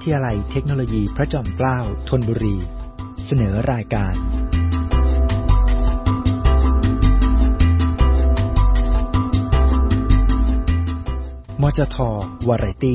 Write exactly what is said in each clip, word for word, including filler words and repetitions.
ทยาลัยเทคโนโลยีพระจอมเกล้าธนบุรีเสนอรายการมจท.วาไรตี้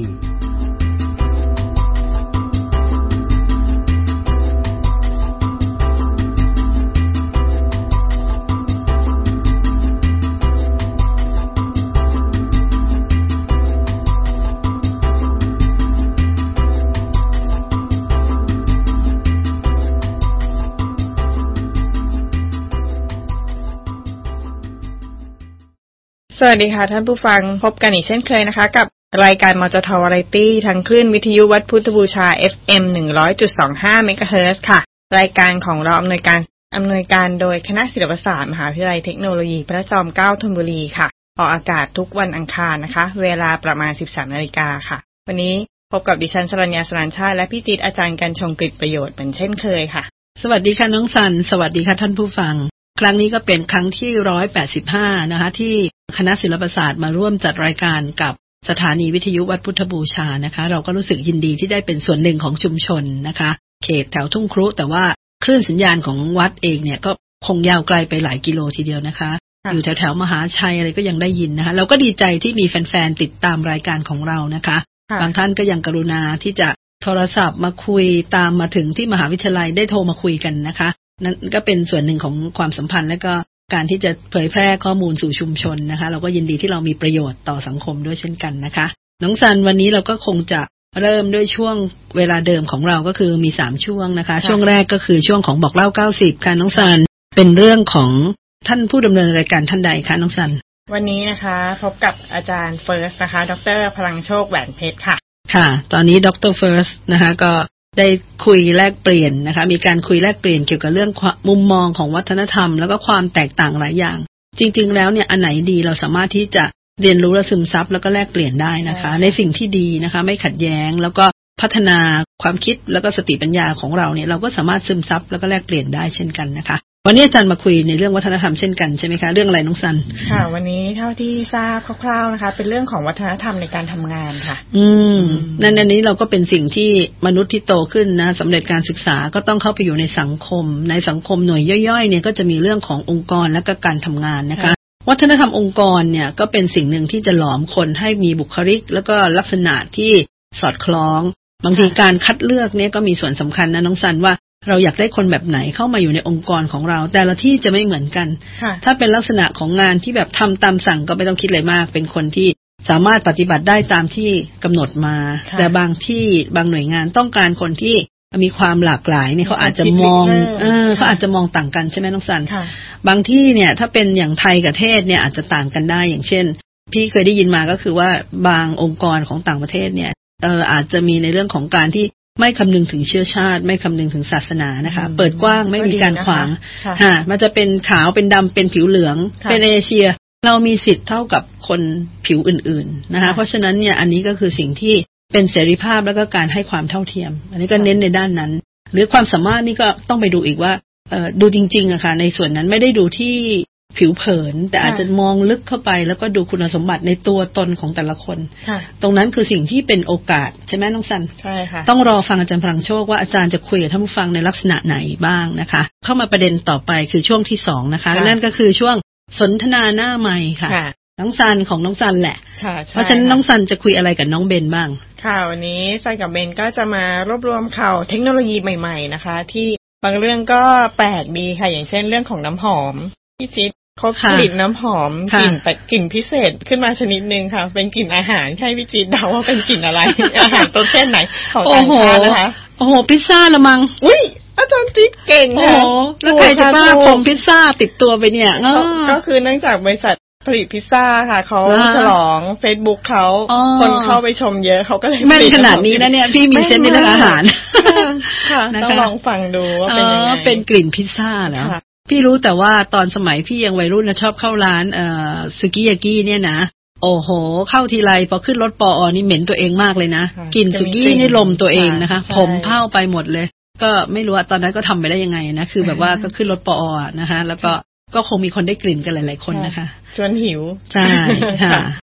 สวัสดีค่ะท่านผู้ฟังพบกันอีกเช่นเคยนะคะกับรายการมจท.วาไรตี้ทางคลื่นวิทยุวัดพุทธบูชา เอฟ เอ็ม หนึ่งร้อยจุดสองห้า เมกะเฮิรตซ์ค่ะรายการของเราอำนวยการอำนวยการโดยคณะศิลปศาสตร์มหาวิทยาลัยเทคโนโลยีพระจอมเกล้าธนบุรีค่ะออกอากาศทุกวันอังคารนะคะเวลาประมาณ สิบสาม นาฬิกาค่ะวันนี้พบกับดิฉันสรัญญา สรานชาติและพี่จิตรอาจารย์กันชงกฤษประโยชน์เหมือนเช่นเคยค่ะสวัสดีค่ะน้องสันสวัสดีค่ะท่านผู้ฟังครั้งนี้ก็เป็นครั้งที่หนึ่งร้อยแปดสิบห้านะคะที่คณะศิลปศาสตร์มาร่วมจัดรายการกับสถานีวิทยุวัดพุทธบูชานะคะเราก็รู้สึกยินดีที่ได้เป็นส่วนหนึ่งของชุมชนนะคะเขตแถวทุ่งครุแต่ว่าคลื่นสัญญาณของวัดเองเนี่ยก็คงยาวไกลไปหลายกิโลทีเดียวนะคะอยู่แถวแถวมหาชัยอะไรก็ยังได้ยินนะคะเราก็ดีใจที่มีแฟนๆติดตามรายการของเรานะคะบางท่านก็ยังกรุณาที่จะโทรศัพท์มาคุยตามมาถึงที่มหาวิทยาลัยได้โทรมาคุยกันนะคะนั่นก็เป็นส่วนหนึ่งของความสัมพันธ์และก็การที่จะเผยแพร่ข้อมูลสู่ชุมชนนะคะเราก็ยินดีที่เรามีประโยชน์ต่อสังคมด้วยเช่นกันนะคะน้องซันวันนี้เราก็คงจะเริ่มด้วยช่วงเวลาเดิมของเราก็คือมีสามช่วงนะคะช่วงแรกก็คือช่วงของบอกเล่าเก้าสิบค่ะน้องซันเป็นเรื่องของท่านผู้ดำเนินรายการท่านใดคะน้องซันวันนี้นะคะพบกับอาจารย์เฟิร์สนะคะดร.พลังโชคแหวนเพชรค่ะค่ะตอนนี้ดร.เฟิร์สนะคะก็ได้คุยแลกเปลี่ยนนะคะมีการคุยแลกเปลี่ยนเกี่ยวกับเรื่องมุมมองของวัฒนธรรมแล้วก็ความแตกต่างหลายอย่างจริงๆแล้วเนี่ยอันไหนดีเราสามารถที่จะเรียนรู้และซึมซับแล้วก็แลกเปลี่ยนได้นะคะในสิ่งที่ดีนะคะไม่ขัดแย้งแล้วก็พัฒนาความคิดแล้วก็สติปัญญาของเราเนี่ยเราก็สามารถซึมซับแล้วก็แลกเปลี่ยนได้เช่นกันนะคะวันนี้อาจารย์มาคุยในเรื่องวัฒนธรรมเช่นกันใช่ไหมคะเรื่องอะไรน้องซันค่ะวันนี้เท่าที่ทราบคร่าวๆนะคะเป็นเรื่องของวัฒนธรรมในการทำงานค่ะอืมนั่นอันนี้เราก็เป็นสิ่งที่มนุษย์ที่โตขึ้นนะสำเร็จการศึกษาก็ต้องเข้าไปอยู่ในสังคมในสังคมหน่วยย่อยๆเนี่ยก็จะมีเรื่องขององค์กรและก็การทำงานนะคะวัฒนธรรมองค์กรเนี่ยก็เป็นสิ่งหนึ่งที่จะหลอมคนให้มีบุคลิกแล้วก็ลักษณะที่สอดคล้องบางทีการคัดเลือกเนี่ยก็มีส่วนสำคัญนะน้องซันว่าเราอยากได้คนแบบไหนเข้ามาอยู่ในองค์กรของเราแต่ละที่จะไม่เหมือนกันถ้าเป็นลักษณะของงานที่แบบทำตามสั่งก็ไม่ต้องคิดอะไรมากเป็นคนที่สามารถปฏิบัติได้ตามที่กำหนดมาแต่บางที่บางหน่วยงานต้องการคนที่มีความหลากหลายเนี่ยเขาอาจจะมองเออเขาอาจจะมองต่างกันใช่ไหมน้องสันบางที่เนี่ยถ้าเป็นอย่างไทยกับเทศเนี่ยอาจจะต่างกันได้อย่างเช่นพี่เคยได้ยินมาก็คือว่าบางองค์กรของต่างประเทศเนี่ยเอออาจจะมีในเรื่องของการที่ไม่คำนึงถึงเชื้อชาติไม่คำนึงถึงศาสนานะคะเปิดกว้างไม่มีการขวางฮะมันจะเป็นขาวเป็นดำเป็นผิวเหลืองเป็นเอเชียเรามีสิทธิ์เท่ากับคนผิวอื่นๆนะคะเพราะฉะนั้นเนี่ยอันนี้ก็คือสิ่งที่เป็นเสรีภาพแล้วก็การให้ความเท่าเทียมอันนี้ก็เน้นในด้านนั้นหรือความสามารถนี่ก็ต้องไปดูอีกว่าเอ่อดูจริงๆอะค่ะในส่วนนั้นไม่ได้ดูที่ผิวเผินแต่อาจจะมองลึกเข้าไปแล้วก็ดูคุณสมบัติในตัวตนของแต่ละคนตรงนั้นคือสิ่งที่เป็นโอกาสใช่ไหมน้องสันใช่ค่ะต้องรอฟังอาจารย์พลังโชคว่าอาจารย์จะคุยกับท่านผู้ฟังในลักษณะไหนบ้างนะคะเข้ามาประเด็นต่อไปคือช่วงที่สองนะคะนั่นก็คือช่วงสนทนาหน้าไมค์ค่ะน้องซันของน้องซันแหละเพราะฉะนั้นน้องซันจะคุยอะไรกับน้องเบนบ้างค่ะวันนี้ซันกับเบนก็จะมารวบรวมข่าวเทคโนโลยีใหม่ๆนะคะที่บางเรื่องก็แปลกดีค่ะอย่างเช่นเรื่องของน้ำหอมพี่จิตเขาผลิตน้ำหอมกลิ่นแต่กลิ่นพิเศษขึ้นมาชนิดนึงค่ะเป็นกลิ่นอาหารให้พี่จิตเดาว่าเป็นกลิ่นอะไร อาหารประเภทไหนของต่างชาตินะคะโอ้โหพิซซ่าละมั้งอุ้ยอาจารย์ติ๊กเก่งค่ะแล้วใครจะบ้าผมพิซซ่าติดตัวไปเนี่ยก็คือเนื่องจากบริษัทผลิตพิซซ่าค่ะเขาฉลอง Facebook เขาคนเข้าไปชมเยอะเขาก็เลยแม่นขนาดนี้นะเนี่ยพี่มีเซนส์ในเรื่องอาหารค่ะต้องลองฟังดูว่าเป็นยังไงเป็นกลิ่นพิซซ่าเหรอพี่รู้แต่ว่าตอนสมัยพี่ยังวัยรุ่นนะชอบเข้าร้านเอ่อสุกิยากิเนี่ยนะโอ้โหเข้าทีไรพอขึ้นรถปอนี่เหม็นตัวเองมากเลยนะกลิ่นสุกี้นี่ลมตัวเองนะคะผมเผาไปหมดเลยก็ไม่รู้ว่าตอนนั้นก็ทำไปได้ยังไงนะคือแบบว่าก็ขึ้นรถปอนะคะแล้วก็ก็คงมีคนได้กลิ่นกันหลายๆคนนะคะจนหิวใช่ค่ะ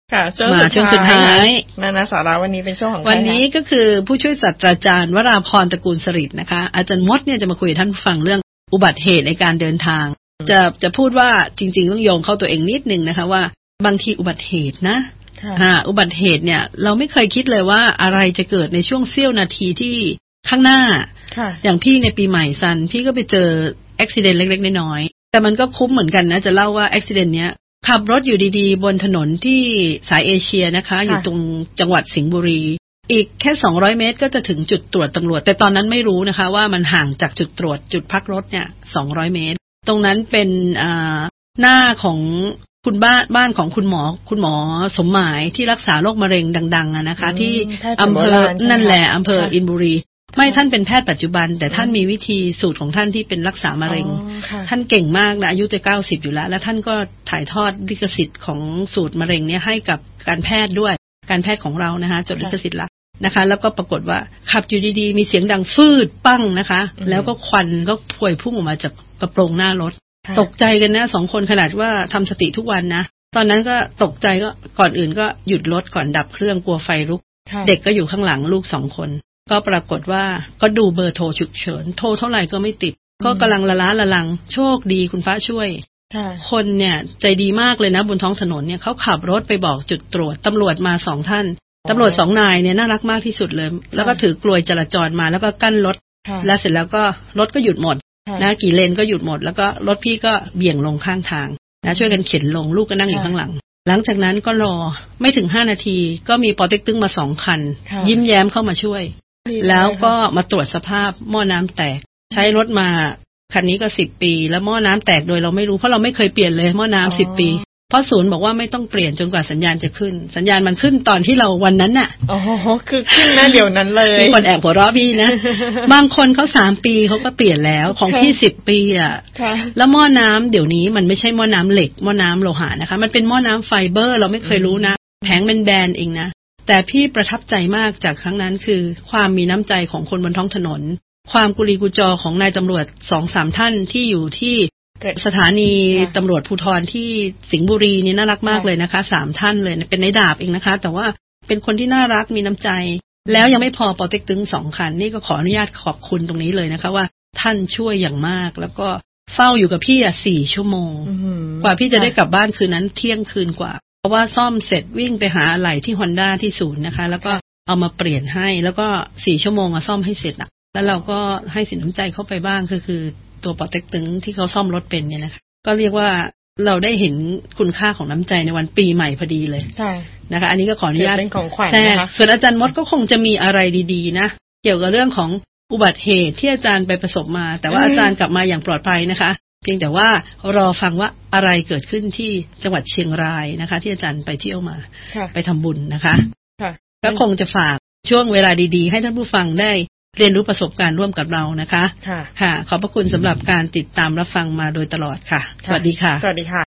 มาช่วงสุดท้ายนานาสาระวันนี้เป็นช่วงของวันนี้ก็คือผู้ช่วยศาสตราจารย์วราพรตระกูลสฤษดิ์นะคะอาจารย์มดเนี่ยจะมาคุยกับท่านฟังเรื่องอุบัติเหตุในการเดินทางจะจะพูดว่าจริงๆต้องโยงเข้าตัวเองนิดนึงนะคะว่าบางทีอุบัติเหตุนะอ่าอุบัติเหตุเนี่ยเราไม่เคยคิดเลยว่าอะไรจะเกิดในช่วงเสี้ยวนาทีที่ข้างหน้าอย่างพี่ในปีใหม่ซันพี่ก็ไปเจออุบัติเหตุเล็กๆน้อยๆแต่มันก็คุ้มเหมือนกันนะจะเล่าว่าอุบัติเหตุเนี้ยขับรถอยู่ดีๆบนถนนที่สายเอเชียนะคะอยู่ตรงจังหวัดสิงห์บุรีอีกแค่สองร้อยเมตรก็จะถึงจุดตรวจตำรวจแต่ตอนนั้นไม่รู้นะคะว่ามันห่างจากจุดตรวจจุดพักรถเนี่ยสองร้อยเมตรตรงนั้นเป็นอ่าหน้าของคุณบ้านบ้านของคุณหมอคุณหมอสมหมายที่รักษาโรคมะเร็งดังๆนะคะที่อำเภอนั่นแหละอำเภออินบุรีไม่ท่านเป็นแพทย์ปัจจุบันแต่ท่านมีวิธีสูตรของท่านที่เป็นรักษามะเร็งท่านเก่งมากนะอายุจะเก้าสิบอยู่แล้วแล้วท่านก็ถ่ายทอดลิขสิทธิ์ของสูตรมะเร็งเนี่ยให้กับการแพทย์ด้วยการแพทย์ของเรานะคะจดลิขสิทธิ์ละนะคะแล้วก็ปรากฏว่าขับอยู่ดีๆมีเสียงดังฟืดปั้งนะคะแล้วก็ควันก็พวยพุ่งออกมาจากกระโปรงหน้ารถตกใจกันนะสองคนขนาดว่าทำสติทุกวันนะตอนนั้นก็ตกใจก็ก่อนอื่นก็หยุดรถก่อนดับเครื่องกลัวไฟลุกเด็กก็อยู่ข้างหลังลูกสองคนก็ปรากฏว่าก็ดูเบอร์โทรฉุกเฉินโทรเท่าไหร่ก็ไม่ติดก็กำลังละล้าละลังโชคดีคุณฟ้าช่วยคนเนี่ยใจดีมากเลยนะบนท้องถนนเนี่ยเขาขับรถไปบอกจุดตรวจตำรวจมาสองท่านตำรวจสองนายเนี่ยน่ารักมากที่สุดเลยแล้วก็ถือกลวยจราจรมาแล้วก็กั้นรถแล้วเสร็จแล้วก็รถก็หยุดหมดนะกี่เลนก็หยุดหมดแล้วก็รถพี่ก็เบี่ยงลงข้างทางนะช่วยกันเข็นลงลูกก็นั่งอยู่ข้างหลังหลังจากนั้นก็รอไม่ถึงห้านาทีก็มีปอเต็กตึงมาสองคันยิ้มแย้มเข้ามาช่วยแล้วก็มาตรวจสภาพหม้อน้ำแตกใช้รถมาคันนี้ก็สิบปีแล้วหม้อน้ำแตกโดยเราไม่รู้เพราะเราไม่เคยเปลี่ยนเลยหม้อน้ำสิบปีเพราะศูนย์บอกว่าไม่ต้องเปลี่ยนจนกว่าสัญญาณจะขึ้นสัญญาณมันขึ้นตอนที่เราวันนั้นน่ะอ๋อคือขึ้นนะเดี๋ยวนั้นเลยมีคนแอบหัวเราะพี่นะ บางคนเขาสามปีเขาก็เปลี่ยนแล้วของพี่สิบปีอ่ะแล้วหม้อน้ำเดี๋ยวนี้มันไม่ใช่หม้อน้ำเหล็กหม้อน้ำโลหะนะคะมันเป็นหม้อน้ำไฟเบอร์เราไม่เคยรู้นะแผงเป็นแบนเองนะแต่พี่ประทับใจมากจากครั้งนั้นคือความมีน้ำใจของคนบนท้องถนนความกุลีกุจอของนายตำรวจ สองสาม ท่านที่อยู่ที่สถานีตำรวจภูธรที่สิงห์บุรีนี่น่ารักมากเลยนะคะสามท่านเลยเป็นนายดาบเองนะคะแต่ว่าเป็นคนที่น่ารักมีน้ำใจแล้วยังไม่พอปอเต็กตึงสองคันนี่ก็ขออนุญาตขอบคุณตรงนี้เลยนะคะว่าท่านช่วยอย่างมากแล้วก็เฝ้าอยู่กับพี่อ่ะสี่ชั่วโมงกว่าพี่จะได้กลับบ้านคืนนั้นเที่ยงคืนกว่าเพราะว่าซ่อมเสร็จวิ่งไปหาอะไหล่ที่ Honda ที่ศูนย์นะคะแล้วก็เอามาเปลี่ยนให้แล้วก็สี่ชั่วโมงอ่ะซ่อมให้เสร็จอ่ะแล้วเราก็ให้สินน้ำใจเข้าไปบ้างคือคือตัวปอเต็กตึงที่เขาซ่อมรถเป็นเนี่ยนะคะก็เรียกว่าเราได้เห็นคุณค่าของน้ำใจในวันปีใหม่พอดีเลยนะคะอันนี้ก็ขออนุญาตเป็นของขวัญนะคะส่วนอาจารย์มดก็คงจะมีอะไรดีๆนะเกี่ยวกับเรื่องของอุบัติเหตุที่อาจารย์ไปประสบมาแต่ว่าอาจารย์กลับมาอย่างปลอดภัยนะคะเพียงแต่ว่ารอฟังว่าอะไรเกิดขึ้นที่จังหวัดเชียงรายนะคะที่อาจารย์ไปเที่ยวมาไปทำบุญนะคะก็คงจะฝากช่วงเวลาดีๆให้ท่านผู้ฟังได้เรียนรู้ประสบการณ์ร่วมกับเรานะคะค่ะขอบพระคุณสำหรับการติดตามรับฟังมาโดยตลอดค่ะสวัสดีค่ะสวัสดีค่ะ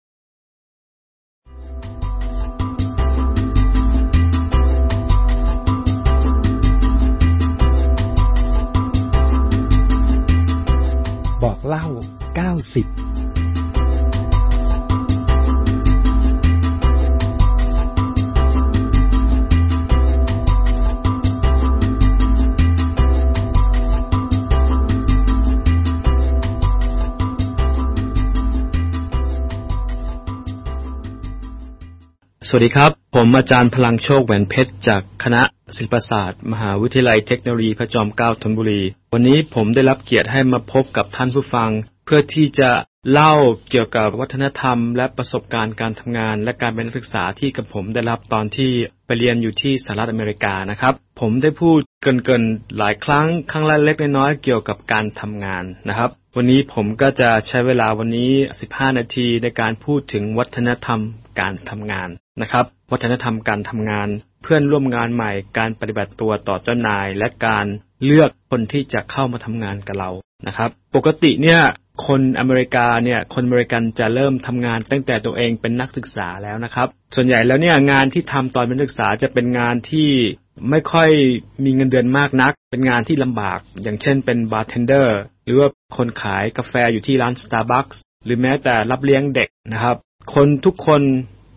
บอกเล่าเก้าสิบสวัสดีครับผมอาจารย์พลังโชคแหวนเพชรจากคณะศิลปศาสตร์มหาวิทยาลัยเทคโนโลยีพระจอมเกล้าธนบุรีวันนี้ผมได้รับเกียรติให้มาพบกับท่านผู้ฟังเพื่อที่จะเล่าเกี่ยวกับวัฒนธรรมและประสบการณ์การทำงานและการเป็นนักศึกษาที่กับผมได้รับตอนที่ไปเรียนอยู่ที่สหรัฐอเมริกานะครับผมได้พูดเกินๆหลายครั้งครั้งละเล็กน้อยเกี่ยวกับการทำงานนะครับวันนี้ผมก็จะใช้เวลาวันนี้สิบห้านาทีในการพูดถึงวัฒนธรรมการทำงานนะครับวัฒนธรรมการทำงานเพื่อนร่วมงานใหม่การปฏิบัติตัวต่อเจ้านายและการเลือกคนที่จะเข้ามาทำงานกับเรานะครับปกติเนี่ยคนอเมริกาเนี่ยคนอเมริกันจะเริ่มทำงานตั้งแต่ตัวเองเป็นนักศึกษาแล้วนะครับส่วนใหญ่แล้วเนี่ยงานที่ทำตอนเป็นนักศึกษาจะเป็นงานที่ไม่ค่อยมีเงินเดือนมากนักเป็นงานที่ลำบากอย่างเช่นเป็นบาร์เทนเดอร์หรือว่าคนขายกาแฟอยู่ที่ร้าน Starbucks หรือแม้แต่รับเลี้ยงเด็กนะครับคนทุกคน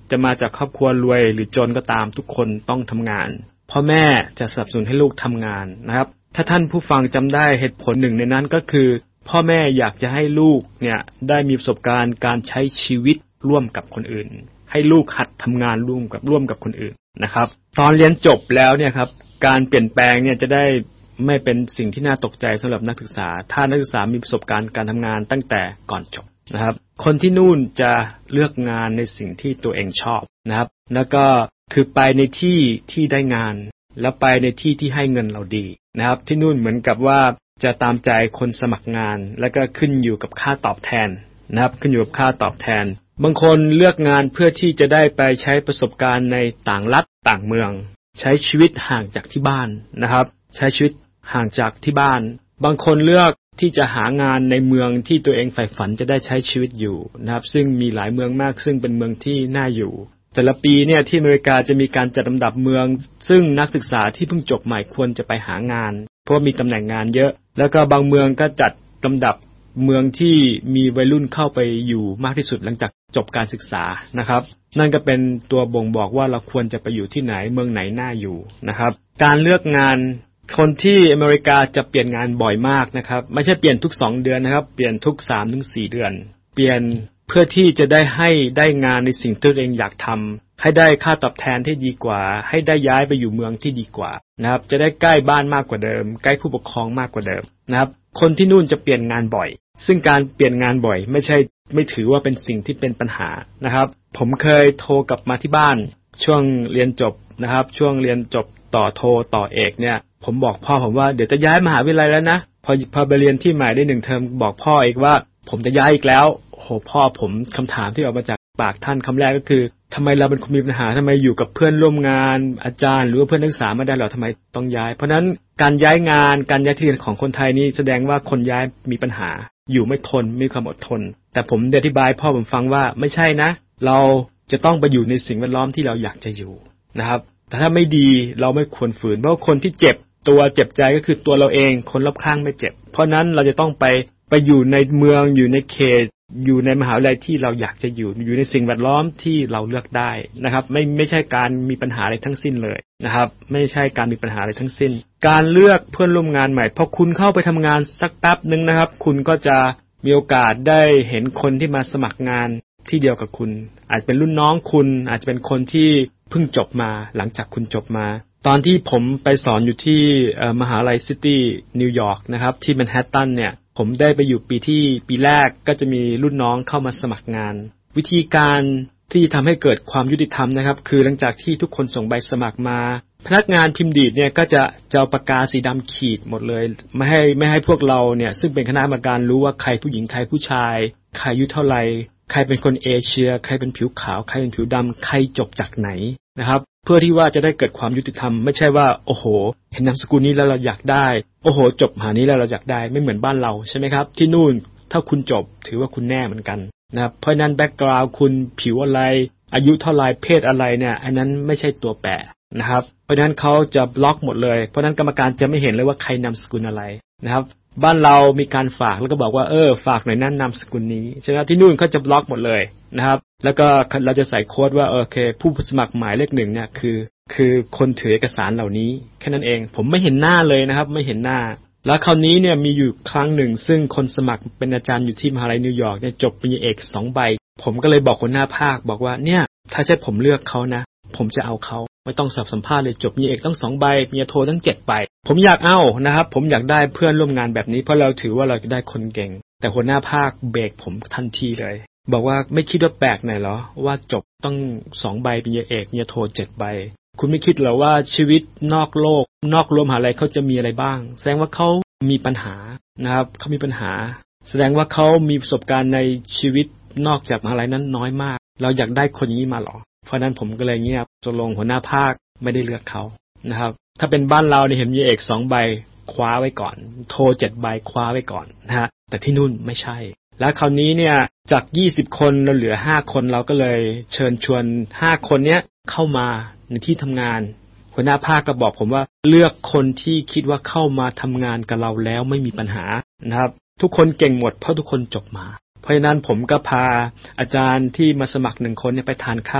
จะมาจากครอบครัวรวยหรือจนก็ตามทุกคนต้องทำงานพ่อแม่จะสนับสนุนให้ลูกทำงานนะครับถ้าท่านผู้ฟังจำได้เหตุผลหนึ่งในนั้นก็คือพ่อแม่อยากจะให้ลูกเนี่ยได้มีประสบการณ์การใช้ชีวิตร่วมกับคนอื่นให้ลูกหัดทำงานร่วมกับร่วมกับคนอื่นนะครับตอนเรียนจบแล้วเนี่ยครับการเปลี่ยนแปลงเนี่ยจะได้ไม่เป็นสิ่งที่น่าตกใจสำหรับนักศึกษาถ้านักศึกษามีประสบการณ์การทำงานตั้งแต่ก่อนจบนะครับคนที่นู่นจะเลือกงานในสิ่งที่ตัวเองชอบนะครับแล้วก็คือไปในที่ที่ได้งานแล้วไปในที่ที่ให้เงินเราดีนะครับที่นู่นเหมือนกับว่าจะตามใจคนสมัครงานแล้วก็ขึ้นอยู่กับค่าตอบแทนนะครับขึ้นอยู่กับค่าตอบแทนบางคนเลือกงานเพื่อที่จะได้ไปใช้ประสบการณ์ในต่างรัฐต่างเมืองใช้ชีวิตห่างจากที่บ้านนะครับใช้ชีวิตห่างจากที่บ้านบางคนเลือกที่จะหางานในเมืองที่ตัวเองใฝ่ฝันจะได้ใช้ชีวิตอยู่นะครับซึ่งมีหลายเมืองมากซึ่งเป็นเมืองที่น่าอยู่แต่ละปีเนี่ยที่อเมริกาจะมีการจัดลำดับเมืองซึ่งนักศึกษาที่เพิ่งจบใหม่ควรจะไปหางานเพราะมีตำแหน่งงานเยอะแล้วก็บางเมืองก็จัดลำดับเมืองที่มีวัยรุ่นเข้าไปอยู่มากที่สุดหลังจากจบการศึกษานะครับนั่นก็เป็นตัวบ่งบอกว่าเราควรจะไปอยู่ที่ไหนเมืองไหนน่าอยู่นะครับการเลือกงานคนที่อเมริกาจะเปลี่ยนงานบ่อยมากนะครับไม่ใช่เปลี่ยนทุกสองเดือนนะครับเปลี่ยนทุก สามถึงสี่ เดือนเปลี่ยนเพื่อที่จะได้ให้ได้งานในสิ่งที่ตัวเองอยากทำให้ได้ค่าตอบแทนที่ดีกว่าให้ได้ย้ายไปอยู่เมืองที่ดีกว่านะครับจะได้ใกล้บ้านมากกว่าเดิมใกล้ผู้ปกครองมากกว่าเดิมนะครับคนที่นู่นจะเปลี่ยนงานบ่อยซึ่งการเปลี่ยนงานบ่อยไม่ใช่ไม่ถือว่าเป็นสิ่งที่เป็นปัญหานะครับผมเคยโทรกลับมาที่บ้านช่วงเรียนจบนะครับช่วงเรียนจบต่อโทต่อเอกเนี่ยผมบอกพ่อผมว่าเดี๋ยวจะย้ายมหาวิทยาลัยแล้วนะพอพอไปเรียนที่ใหม่ได้หนึ่งเทอมบอกพ่ออีกว่าผมจะย้ายอีกแล้วโอ้โหพ่อผมคำถามที่ออกมาจากปากท่านคำแรกก็คือทำไมเราเป็นคนมีปัญหาทำไมอยู่กับเพื่อนร่วมงานอาจารย์หรือว่าเพื่อนนักศึกษาไม่ได้หรอทำไมต้องย้ายเพราะนั้นการย้ายงานการย้ายที่เรียนของคนไทยนี่แสดงว่าคนย้ายมีปัญหาอยู่ไม่ทนมีความอดทนแต่ผมอธิบายพ่อผมฟังว่าไม่ใช่นะเราจะต้องไปอยู่ในสิ่งแวดล้อมที่เราอยากจะอยู่นะครับแต่ถ้าไม่ดีเราไม่ควรฝืนเพราะคนที่เจ็บตัวเจ็บใจก็คือตัวเราเองคนรอบข้างไม่เจ็บเพราะนั้นเราจะต้องไปไปอยู่ในเมืองอยู่ในเขตอยู่ในมหาวิทยาลัยที่เราอยากจะอยู่อยู่ในสิ่งแวดล้อมที่เราเลือกได้นะครับไม่ไม่ใช่การมีปัญหาอะไรทั้งสิ้นเลยนะครับไม่ใช่การมีปัญหาอะไรทั้งสิ้นการเลือกเพื่อนร่วมงานใหม่พอคุณเข้าไปทำงานสักแป๊บนึงนะครับคุณก็จะมีโอกาสได้เห็นคนที่มาสมัครงานที่เดียวกับคุณอาจเป็นรุ่นน้องคุณอาจจะเป็นคนที่เพิ่งจบมาหลังจากคุณจบมาตอนที่ผมไปสอนอยู่ที่มหาลัยซิตี้นิวยอร์กนะครับที่แมนฮัตตันเนี่ยผมได้ไปอยู่ปีที่ปีแรกก็จะมีรุ่นน้องเข้ามาสมัครงานวิธีการที่ทำให้เกิดความยุติธรรมนะครับคือหลังจากที่ทุกคนส่งใบสมัครมาพนักงานพิมพ์ดีดเนี่ยก็จะจะเอาปากกาสีดำขีดหมดเลยไม่ให้ไม่ให้พวกเราเนี่ยซึ่งเป็นคณะกรรมการรู้ว่าใครผู้หญิงใครผู้ชายใครอายุเท่าไหร่ใครเป็นคนเอเชียใครเป็นผิวขาวใครเป็นผิวดำใครจบจากไหนนะครับเพื่อที่ว่าจะได้เกิดความยุติธรรมไม่ใช่ว่าโอ้โหเห็นนามสกุลนี้แล้วเราอยากได้โอ้โหจบมหานี้แล้วเราอยากได้ไม่เหมือนบ้านเราใช่ไหมครับที่นู่นถ้าคุณจบถือว่าคุณแน่เหมือนกันนะครับเพราะนั้นแบ็คกราวด์คุณผิวอะไรอายุเท่าไรเพศอะไรเนี่ยอันนั้นไม่ใช่ตัวแปรนะครับเพราะนั้นเขาจะบล็อกหมดเลยเพราะนั้นกรรมการจะไม่เห็นเลยว่าใครนามสกุลอะไรนะครับบ้านเรามีการฝากแล้วก็บอกว่าเออฝากหน่อยนั่นนามสกุลนี้ใช่ไหมที่นู่นเขาจะบล็อกหมดเลยนะครับแล้วก็เราจะใส่โค้ดว่าโอเคผู้สมัครหมายเลขหนึ่งเนี่ยคือคือคนถือเอกสารเหล่านี้แค่นั้นเองผมไม่เห็นหน้าเลยนะครับไม่เห็นหน้าแล้วคราวนี้เนี่ยมีอยู่ครั้งหนึ่งซึ่งคนสมัครเป็นอาจารย์อยู่ที่มหาลัยนิวยอร์กเนี่ยจบปริญญาเอกสองใบผมก็เลยบอกหัวหน้าภาคบอกว่าเนี่ยถ้าใช่ผมเลือกเขานะผมจะเอาเขาไม่ต้องสอบสัมภาษณ์เลยจบปริญญาเอกต้องสองใบปริญญาโททั้งเจ็ดใบผมอยากเอานะครับผมอยากได้เพื่อนร่วมงานแบบนี้เพราะเราถือว่าเราจะได้คนเก่งแต่หัวหน้าภาคเบรกผมทันทีเลยบอกว่าไม่คิดว่าแปลกหน่อยเหรอว่าจบต้องสองใบปริญญาเอกปริญญาโทเจ็ดใบคุณไม่คิดเหรอว่าชีวิตนอกโลกนอกรั้วมหาลัยเขาจะมีอะไรบ้างแสดงว่าเขามีปัญหานะครับเขามีปัญหาแสดงว่าเขามีประสบการณ์ในชีวิตนอกจากมหาลัยนั้นน้อยมากเราอยากได้คนอย่างนี้มาหรอเพราะนั้นผมก็เลยเงียบตกลงหัวหน้าภาคไม่ได้เลือกเขานะครับถ้าเป็นบ้านเราเนี่ยเห็นปริญญาเอกสองใบคว้าไว้ก่อนโทเจ็ดใบคว้าไว้ก่อนนะฮะแต่ที่นู่นไม่ใช่แล้วคราวนี้เนี่ยจากยี่สิบคนเราเหลือห้าคนเราก็เลยเชิญชวนห้าคนเนี้ยเข้ามาในที่ทำงานหัวหน้าภาคก็บอกผมว่าเลือกคนที่คิดว่าเข้ามาทำงานกับเราแล้วไม่มีปัญหานะครับทุกคนเก่งหมดเพราะทุกคนจบมาเพราะฉะนั้นผมก็พาอาจารย์ที่มาสมัครหนึ่งคนเนี่ยไปทานข้าว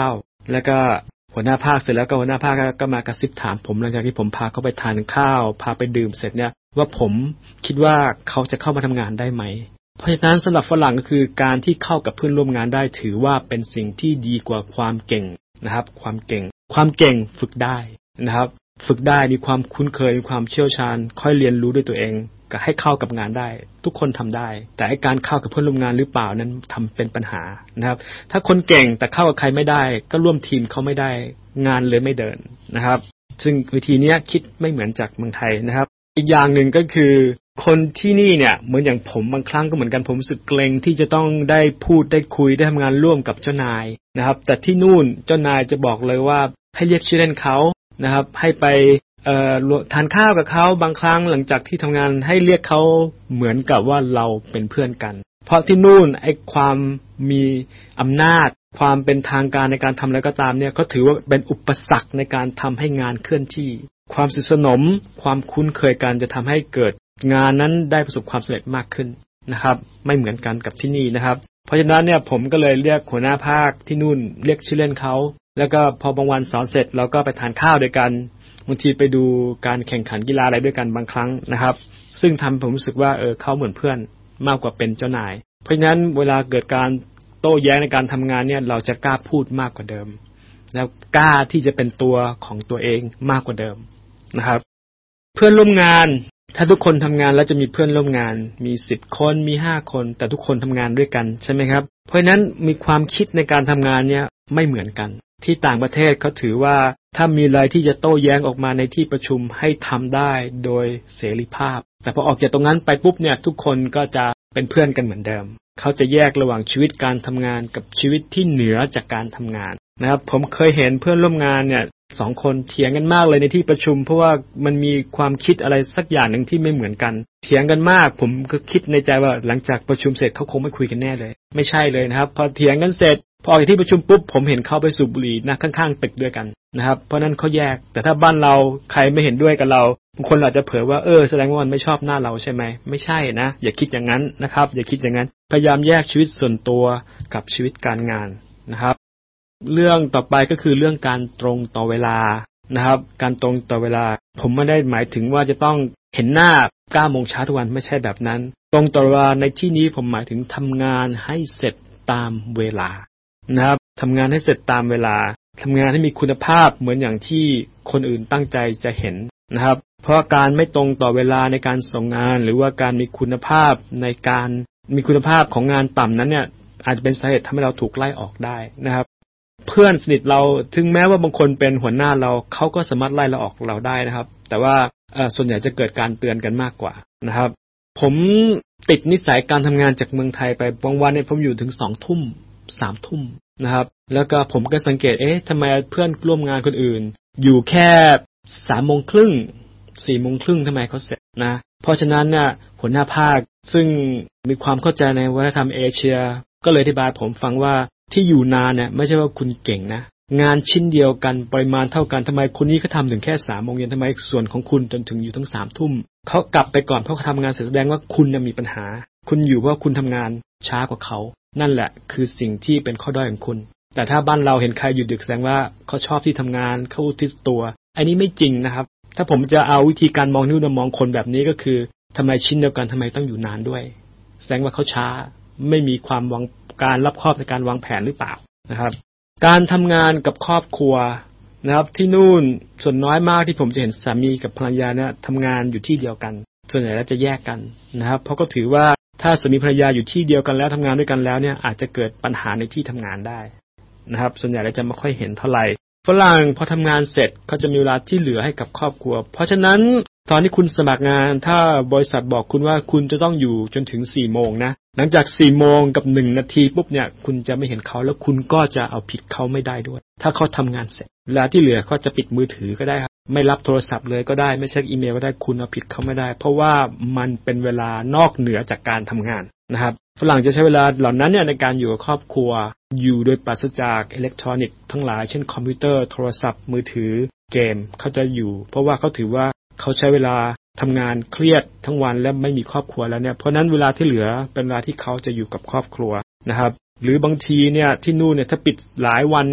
แล้วก็หัวหน้าภาคเสร็จแล้วก็หัวหน้าภาคก็มากระซิบถามผมหลังจากที่ผมพาเขาไปทานข้าวพาไปดื่มเสร็จเนี่ยว่าผมคิดว่าเขาจะเข้ามาทำงานได้ไหมเพราะฉะนั้นสำหรับฝรั่งก็คือการที่เข้ากับเพื่อนร่วมงานได้ถือว่าเป็นสิ่งที่ดีกว่าความเก่งนะครับความเก่งความเก่งฝึกได้นะครับฝึกได้มีความคุ้นเคยมีความเชี่ยวชาญค่อยเรียนรู้ด้วยตัวเองก็ให้เข้ากับงานได้ทุกคนทำได้แต่ให้การเข้ากับเพื่อนร่วมงานหรือเปล่านั้นทำเป็นปัญหานะครับถ้าคนเก่งแต่เข้ากับใครไม่ได้ก็ร่วมทีมเขาไม่ได้งานเลยไม่เดินนะครับซึ่งวิธีนี้คิดไม่เหมือนจากเมืองไทยนะครับอีกอย่างหนึ่งก็คือคนที่นี่เนี่ยเหมือนอย่างผมบางครั้งก็เหมือนกันผมรู้สึกเกรงที่จะต้องได้พูดได้คุยได้ทำงานร่วมกับเจ้านายนะครับแต่ที่นู่นเจ้านายจะบอกเลยว่าให้เรียกชื่อเล่นเขานะครับให้ไปเอ่อทานข้าวกับเขาบางครั้งหลังจากที่ทำงานให้เรียกเขาเหมือนกับว่าเราเป็นเพื่อนกันเพราะที่นู่นไอ้ความมีอำนาจความเป็นทางการในการทำอะไรก็ตามเนี่ยเขาถือว่าเป็นอุปสรรคในการทำให้งานเคลื่อนที่ความสนิทสนมความคุ้นเคยกันจะทำให้เกิดงานนั้นได้ประสบความสำเร็จมากขึ้นนะครับไม่เหมือนกันกับที่นี่นะครับเพราะฉะนั้นเนี่ยผมก็เลยเรียกหัวหน้าภาคที่นู่นเรียกชื่อเล่นเขาแล้วก็พอบางวันสอนเสร็จเราก็ไปทานข้าวด้วยกันบางทีไปดูการแข่งขันกีฬาอะไรด้วยกันบางครั้งนะครับซึ่งทำผมรู้สึกว่าเออเขาเหมือนเพื่อนมากกว่าเป็นเจ้านายเพราะฉะนั้นเวลาเกิดการโต้แย้งในการทำงานเนี่ยเราจะกล้าพูดมากกว่าเดิมแล้วกล้าที่จะเป็นตัวของตัวเองมากกว่าเดิมนะครับเพื่อนร่วมงานถ้าทุกคนทำงานแล้วจะมีเพื่อนร่วมงานมีสิบคนมีห้าคนแต่ทุกคนทำงานด้วยกันใช่ไหมครับเพราะฉะนั้นมีความคิดในการทำงานเนี่ยไม่เหมือนกันที่ต่างประเทศเขาถือว่าถ้ามีอะไรที่จะโต้แย้งออกมาในที่ประชุมให้ทำได้โดยเสรีภาพแต่พอออกจากตรงนั้นไปปุ๊บเนี่ยทุกคนก็จะเป็นเพื่อนกันเหมือนเดิมเขาจะแยกระหว่างชีวิตการทำงานกับชีวิตที่เหนือจากการทำงานนะครับผมเคยเห็นเพื่อนร่วมงานเนี่ยสองคนเถียงกันมากเลยในที่ประชุมเพราะว่ามันมีความคิดอะไรสักอย่างหนึ่งที่ไม่เหมือนกันเถียงกันมากผมก็คิดในใจว่าหลังจากประชุมเสร็จเขาคงไม่คุยกันแน่เลยไม่ใช่เลยนะครับพอเถียงกันเสร็จพอออกจากที่ประชุมปุ๊บผมเห็นเขาไปสูบบุหรี่นะข้างๆตึกด้วยกันนะครับเพราะนั้นเขาแยกแต่ถ้าบ้านเราใครไม่เห็นด้วยกับเราบางคนอาจจะเผยว่าเออแสดงว่ามันไม่ชอบหน้าเราใช่ไหมไม่ใช่นะอย่าคิดอย่างนั้นนะครับอย่าคิดอย่างนั้นพยายามแยกชีวิตส่วนตัวกับชีวิตการงานนะครับเรื่องต่อไปก็คือเรื่องการตรงต่อเวลานะครับการตรงต่อเวลาผมไม่ได้หมายถึงว่าจะต้องเห็นหน้าเก้าโมงเช้าทุกวันไม่ใช่แบบนั้นตรงต่อเวลาในที่นี้ผมหมายถึงทำงานให้เสร็จตามเวลานะครับทำงานให้เสร็จตามเวลาทำงานให้มีคุณภาพเหมือนอย่างที่คนอื่นตั้งใจจะเห็นนะครับเพราะการไม่ตรงต่อเวลาในการส่งงานหรือว่าการมีคุณภาพในการมีคุณภาพของงานต่ำนั้นเนี่ยอาจจะเป็นสาเหตุทำให้เราถูกไล่ออกได้นะครับเพื่อนสนิทเราถึงแม้ว่าบางคนเป็นหัวหน้าเราเขาก็สามารถไล่เราออกเราได้นะครับแต่ว่าส่วนใหญ่จะเกิดการเตือนกันมากกว่านะครับผมติดนิสัยการทำงานจากเมืองไทยไปบางวันเนี่ยผมอยู่ถึงสองทุ่มสามทุ่มนะครับแล้วก็ผมก็สังเกตเอ๊ะทำไมเพื่อนร่วมงานคนอื่นอยู่แค่สามโมงครึ่งสี่โมงครึ่งทำไมเขาเสร็จนะเพราะฉะนั้นเนี่ยหัวหน้าภาคซึ่งมีความเข้าใจในวัฒนธรรมเอเชียก็เลยอธิบายผมฟังว่าที่อยู่นานเนี่ยไม่ใช่ว่าคุณเก่งนะงานชิ้นเดียวกันปริมาณเท่ากันทำไมคนนี้เขาทำถึงแค่สามโมงเย็นทำไมส่วนของคุณจนถึงอยู่ทั้งสามทุ่มเขากลับไปก่อนเพราะเขาทำงานเสร็จแสดงว่าคุณเนี่ยมีปัญหาคุณอยู่เพราะคุณทำงานช้ากว่าเขานั่นแหละคือสิ่งที่เป็นข้อด้อยของคุณแต่ถ้าบ้านเราเห็นใครอยู่ดึกแสดงว่าเขาชอบที่ทำงานเขาอุทิศตัวอันนี้ไม่จริงนะครับถ้าผมจะเอาวิธีการมองนิ้วมองคนแบบนี้ก็คือทำไมชิ้นเดียวกันทำไมต้องอยู่นานด้วยแสดงว่าเขาช้าไม่มีความวางการรับคอบในการวางแผนหรือเปล่านะครับการทำงานกับครอบครัวนะครับที่นู่นส่วนน้อยมากที่ผมจะเห็นสามีกับภรรยาเนี่ยทำงานอยู่ที่เดียวกันส่วนใหญ่แล้วจะแยกกันนะครับเพราะก็ถือว่าถ้าสามีภรรยาอยู่ที่เดียวกันแล้วทำงานด้วยกันแล้วเนี่ยอาจจะเกิดปัญหาในที่ทำงานได้นะครับส่วนใหญ่เราจะไม่ค่อยเห็นเท่าไหร่ฝรั่งพอทำงานเสร็จเขาจะมีเวลาที่เหลือให้กับครอบครัวเพราะฉะนั้นตอนที่คุณสมัครงานถ้าบริษัทบอกคุณว่าคุณจะต้องอยู่จนถึงสี่โมงนะหลังจากสี่โมงกับหนึ่งนาทีปุ๊บเนี่ยคุณจะไม่เห็นเขาแล้วคุณก็จะเอาผิดเขาไม่ได้ด้วยถ้าเขาทำงานเสร็จเวลาที่เหลือเขาจะปิดมือถือก็ได้ครับไม่รับโทรศัพท์เลยก็ได้ไม่เช็คอีเมลก็ได้คุณเอาผิดเขาไม่ได้เพราะว่ามันเป็นเวลานอกเหนือจากการทำงานนะครับฝรั่งจะใช้เวลาเหล่านั้นเนี่ยในการอยู่กับครอบครัวอยู่โดยปราศจากอิเล็กทรอนิกส์ทั้งหลายเช่นคอมพิวเตอร์โทรศัพท์มือถือเกมเขาจะอยู่เพราะว่าเขาถือว่าเขาใช้เวลาทำงานเครียดทั้งวันและไม่มีครอบครัวแล้วเนี่ยเพราะนั้นเวลาที่เหลือเป็นเวลาที่เขาจะอยู่กับครอบครัวนะครับหรือบางทีเนี่ยที่นู่นเนี่ยถ้าปิดหลายวันเนี่ย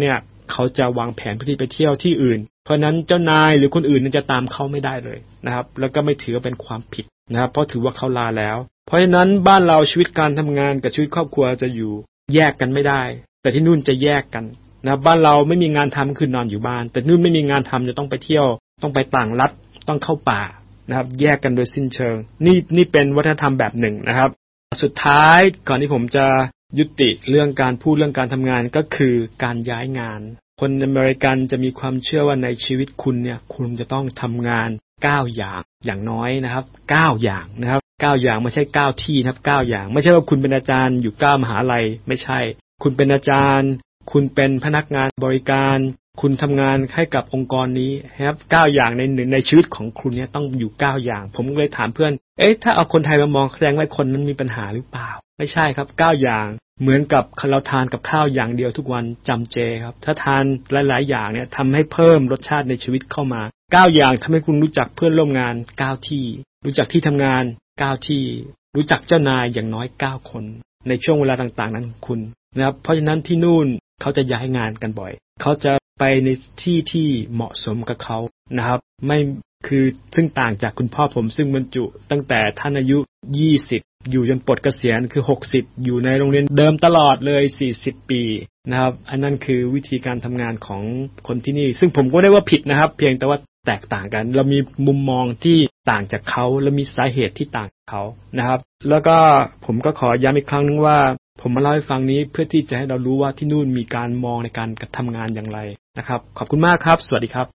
เขาจะวางแผนเพื่อที่ไปเที่ยวที่อื่นเพราะนั้นเจ้านายหรือคนอื่นจะตามเขาไม่ได้เลยนะครับแล้วก็ไม่ถือว่าเป็นความผิดนะครับเพราะถือว่าเขาลาแล้วเพราะฉะนั้นบ้านเราชีวิตการทำงานกับชีวิตครอบครัวจะอยู่แยกกันไม่ได้แต่ที่นู่นจะแยกกันนะบ้านเราไม่มีงานทำคือนอนอยู่บ้านแต่นู่นไม่มีงานทำจะต้องไปเที่ยวต้องไปต่างรัฐต้องเข้าป่านะครับแยกกันโดยสิ้นเชิงนี่นี่เป็นวัฒนธรรมแบบหนึ่งนะครับสุดท้ายก่อนที่ผมจะยุติเรื่องการพูดเรื่องการทำงานก็คือการย้ายงานคนอเมริกันจะมีความเชื่อว่าในชีวิตคุณเนี่ยคุณจะต้องทำงานเก้าอย่างอย่างน้อยนะครับเก้าอย่างนะครับเก้าอย่างไม่ใช่เก้าที่นะครับเก้าอย่างไม่ใช่ว่าคุณเป็นอาจารย์อยู่เก้ามหาลัยไม่ใช่คุณเป็นอาจารย์คุณเป็นพนักงานบริการคุณทำงานให้กับองค์กรนี้นะครับเก้าอย่างในในชีวิตของคุณเนี่ยต้องอยู่เก้าอย่างผมเลยถามเพื่อนเอ๊ะถ้าเอาคนไทยมามองแสดงว่าคนนั้นมีปัญหาหรือเปล่าไม่ใช่ครับเก้าอย่างเหมือนกับเราทานกับข้าวอย่างเดียวทุกวันจำเจครับถ้าทานหลายๆอย่างเนี่ยทำให้เพิ่มรสชาติในชีวิตเข้ามาเก้าอย่างทำให้คุณรู้จักเพื่อนร่วมงานเก้าที่รู้จักที่ทำงานเก้าที่รู้จักเจ้านายอย่างน้อยเก้าคนในช่วงเวลาต่างๆนั้นของคุณนะครับเพราะฉะนั้นที่นู่นเขาจะย้ายงานกันบ่อยเขาจะไปในที่ที่เหมาะสมกับเขานะครับไม่คือซึ่งต่างจากคุณพ่อผมซึ่งบรรจุตั้งแต่ท่านอายุยี่สิบอยู่จนปลดเกษียณคือหกสิบอยู่ในโรงเรียนเดิมตลอดเลยสี่สิบปีนะครับอันนั้นคือวิธีการทำงานของคนที่นี่ซึ่งผมก็ได้ว่าผิดนะครับเพียงแต่ว่าแตกต่างกันเรามีมุมมองที่ต่างจากเขาและมีสาเหตุที่ต่างจากเขานะครับแล้วก็ผมก็ขอย้ำอีกครั้งนึงว่าผมมาเล่าให้ฟังนี้เพื่อที่จะให้เรารู้ว่าที่นู่นมีการมองในการทำงานอย่างไรนะครับขอบคุณมากครับสวัสดีครับ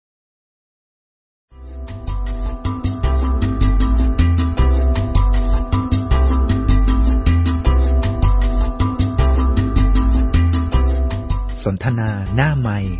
สนทนาหน้าไมค์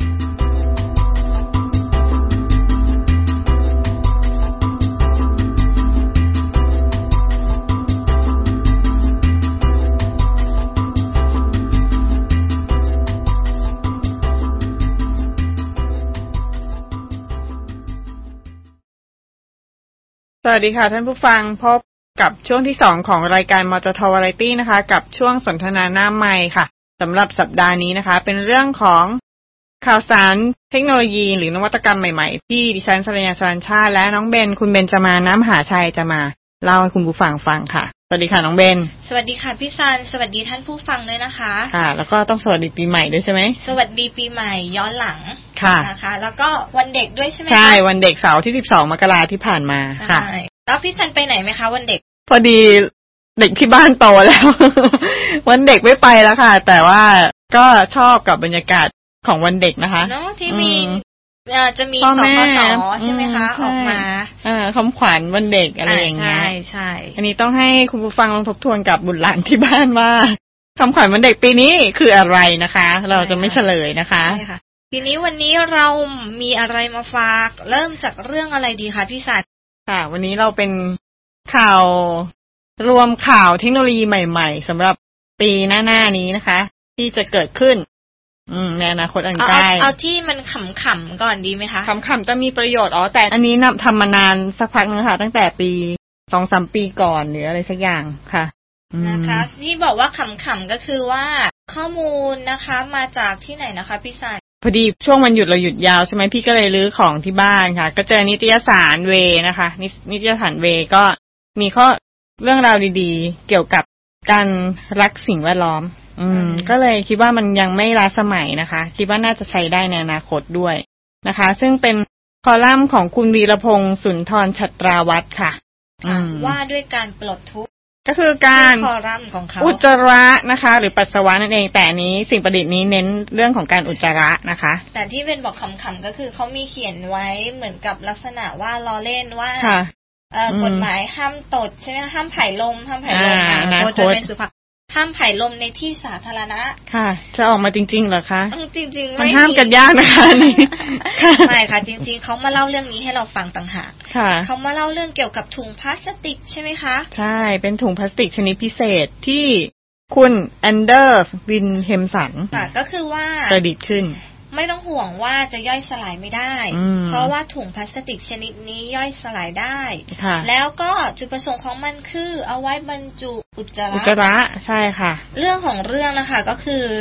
สวัสดีค่ะท่านผู้ฟังพบกับช่วงที่สองของรายการมจทวาไรตี้นะคะกับช่วงสนทนาหน้าไมค์ค่ะสำหรับสัปดาห์นี้นะคะเป็นเรื่องของข่าวสารเทคโนโลยีหรือนวัตกรรมใหม่ๆที่ดิฉันสรัญญาสรัญชาติและน้องเบนคุณเบนจะมาน้ำหาชัยจะมาเล่าให้คุณผู้ฟังฟังค่ะสวัสดีค่ะน้องเบนสวัสดีค่ะพี่ซันสวัสดีท่านผู้ฟังด้วยนะคะค่ะแล้วก็ต้องสวัสดีปีใหม่ด้วยใช่ไหมสวัสดีปีใหม่ย้อนหลังค่ะนะคะแล้วก็วันเด็กด้วยใช่ไหมคะใช่วันเด็กเสาร์ที่สิบสองมกราคมที่ผ่านมาค่ะแล้วพี่ซันไปไหนไหมคะวันเด็กพอดีเด็กที่บ้านโตแล้ว วันเด็กไม่ไปแล้วค่ะแต่ว่าก็ชอบกับบรรยากาศของวันเด็กนะคะเนาะที่มีจะมีสคสใช่ไหมคะออกมาเออคำขวัญวันเด็กอะไรอย่างเงี้ยใช่ใช่อันนี้ต้องให้คุณผู้ฟังลองทบทวนกับบุตรหลานที่บ้านว่าคำขวัญวันเด็กปีนี้คืออะไรนะคะเราจะไม่เฉลยนะคะใช่ค่ะทีนี้วันนี้เรามีอะไรมาฝากเริ่มจากเรื่องอะไรดีคะพี่สัตย์ค่ะวันนี้เราเป็นข่าวรวมข่าวเทคโนโลยีใหม่ๆสำหรับปีหน้าๆนี้นะคะที่จะเกิดขึ้นอืมในอนาคตอันใกล้เอาที่มันขำๆก่อนดีไหมคะขำๆจะมีประโยชน์อ๋อแต่อันนี้นำทำมานานสักพักนึงค่ะตั้งแต่ปีสองสามปีก่อนหรืออะไรสักอย่างค่ะนะคะที่บอกว่าขำๆก็คือว่าข้อมูลนะคะมาจากที่ไหนนะคะพี่สายพอดีช่วงวันหยุดเราหยุดยาวใช่ไหมพี่ก็เลยรื้อของที่บ้านค่ะก็เจอนิตยสารเวนะคะนิตยสารเวก็มีข้อเรื่องราวดีๆเกี่ยวกับการรักสิ่งแวดล้อมอืมก็เลยคิดว่ามันยังไม่ล้าสมัยนะคะคิดว่าน่าจะใช้ได้ในอนาคตด้วยนะคะซึ่งเป็นคอลัมน์ของคุณวีรพงษ์สุนทรฉัตราวัฒน์ค่ะว่าด้วยการปลดทุกข์ก็คือการคอลัมน์ของเขาอุจจาระนะคะหรือปัสสาวะนั่นเองแต่นี้สิ่งประดิษฐ์นี้เน้นเรื่องของการอุจจาระนะคะแต่ที่เป็นบอกขำๆก็คือเขามีเขียนไว้เหมือนกับลักษณะว่าล้อเล่นว่ากฎหมายห้ามตดใช่ไหมห้ามผายลมห้ามผายลมโคจะเป็นสุภาพห้ามผายลมในที่สาธารณะค่ะจะออกมาจริงๆเหรอคะจริงๆมันห้ามกันยากนะคะนี่ไม่ค่ะจริงๆเขามาเล่าเรื่องนี้ให้เราฟังต่างหากเขามาเล่าเรื่องเกี่ยวกับถุงพลาสติกใช่ไหมคะใช่เป็นถุงพลาสติกชนิดพิเศษที่คุณแอนเดอร์สวินเฮมสันก็คือว่าประดิษฐ์ขึ้นไม่ต้องห่วงว่าจะย่อยสลายไม่ได้เพราะว่าถุงพลาสติกชนิดนี้ย่อยสลายได้แล้วก็จุดประสงค์ของมันคือเอาไว้บรรจุอุจจาระอุจจาระใช่ค่ะเรื่องของเรื่องนะคะก็คือ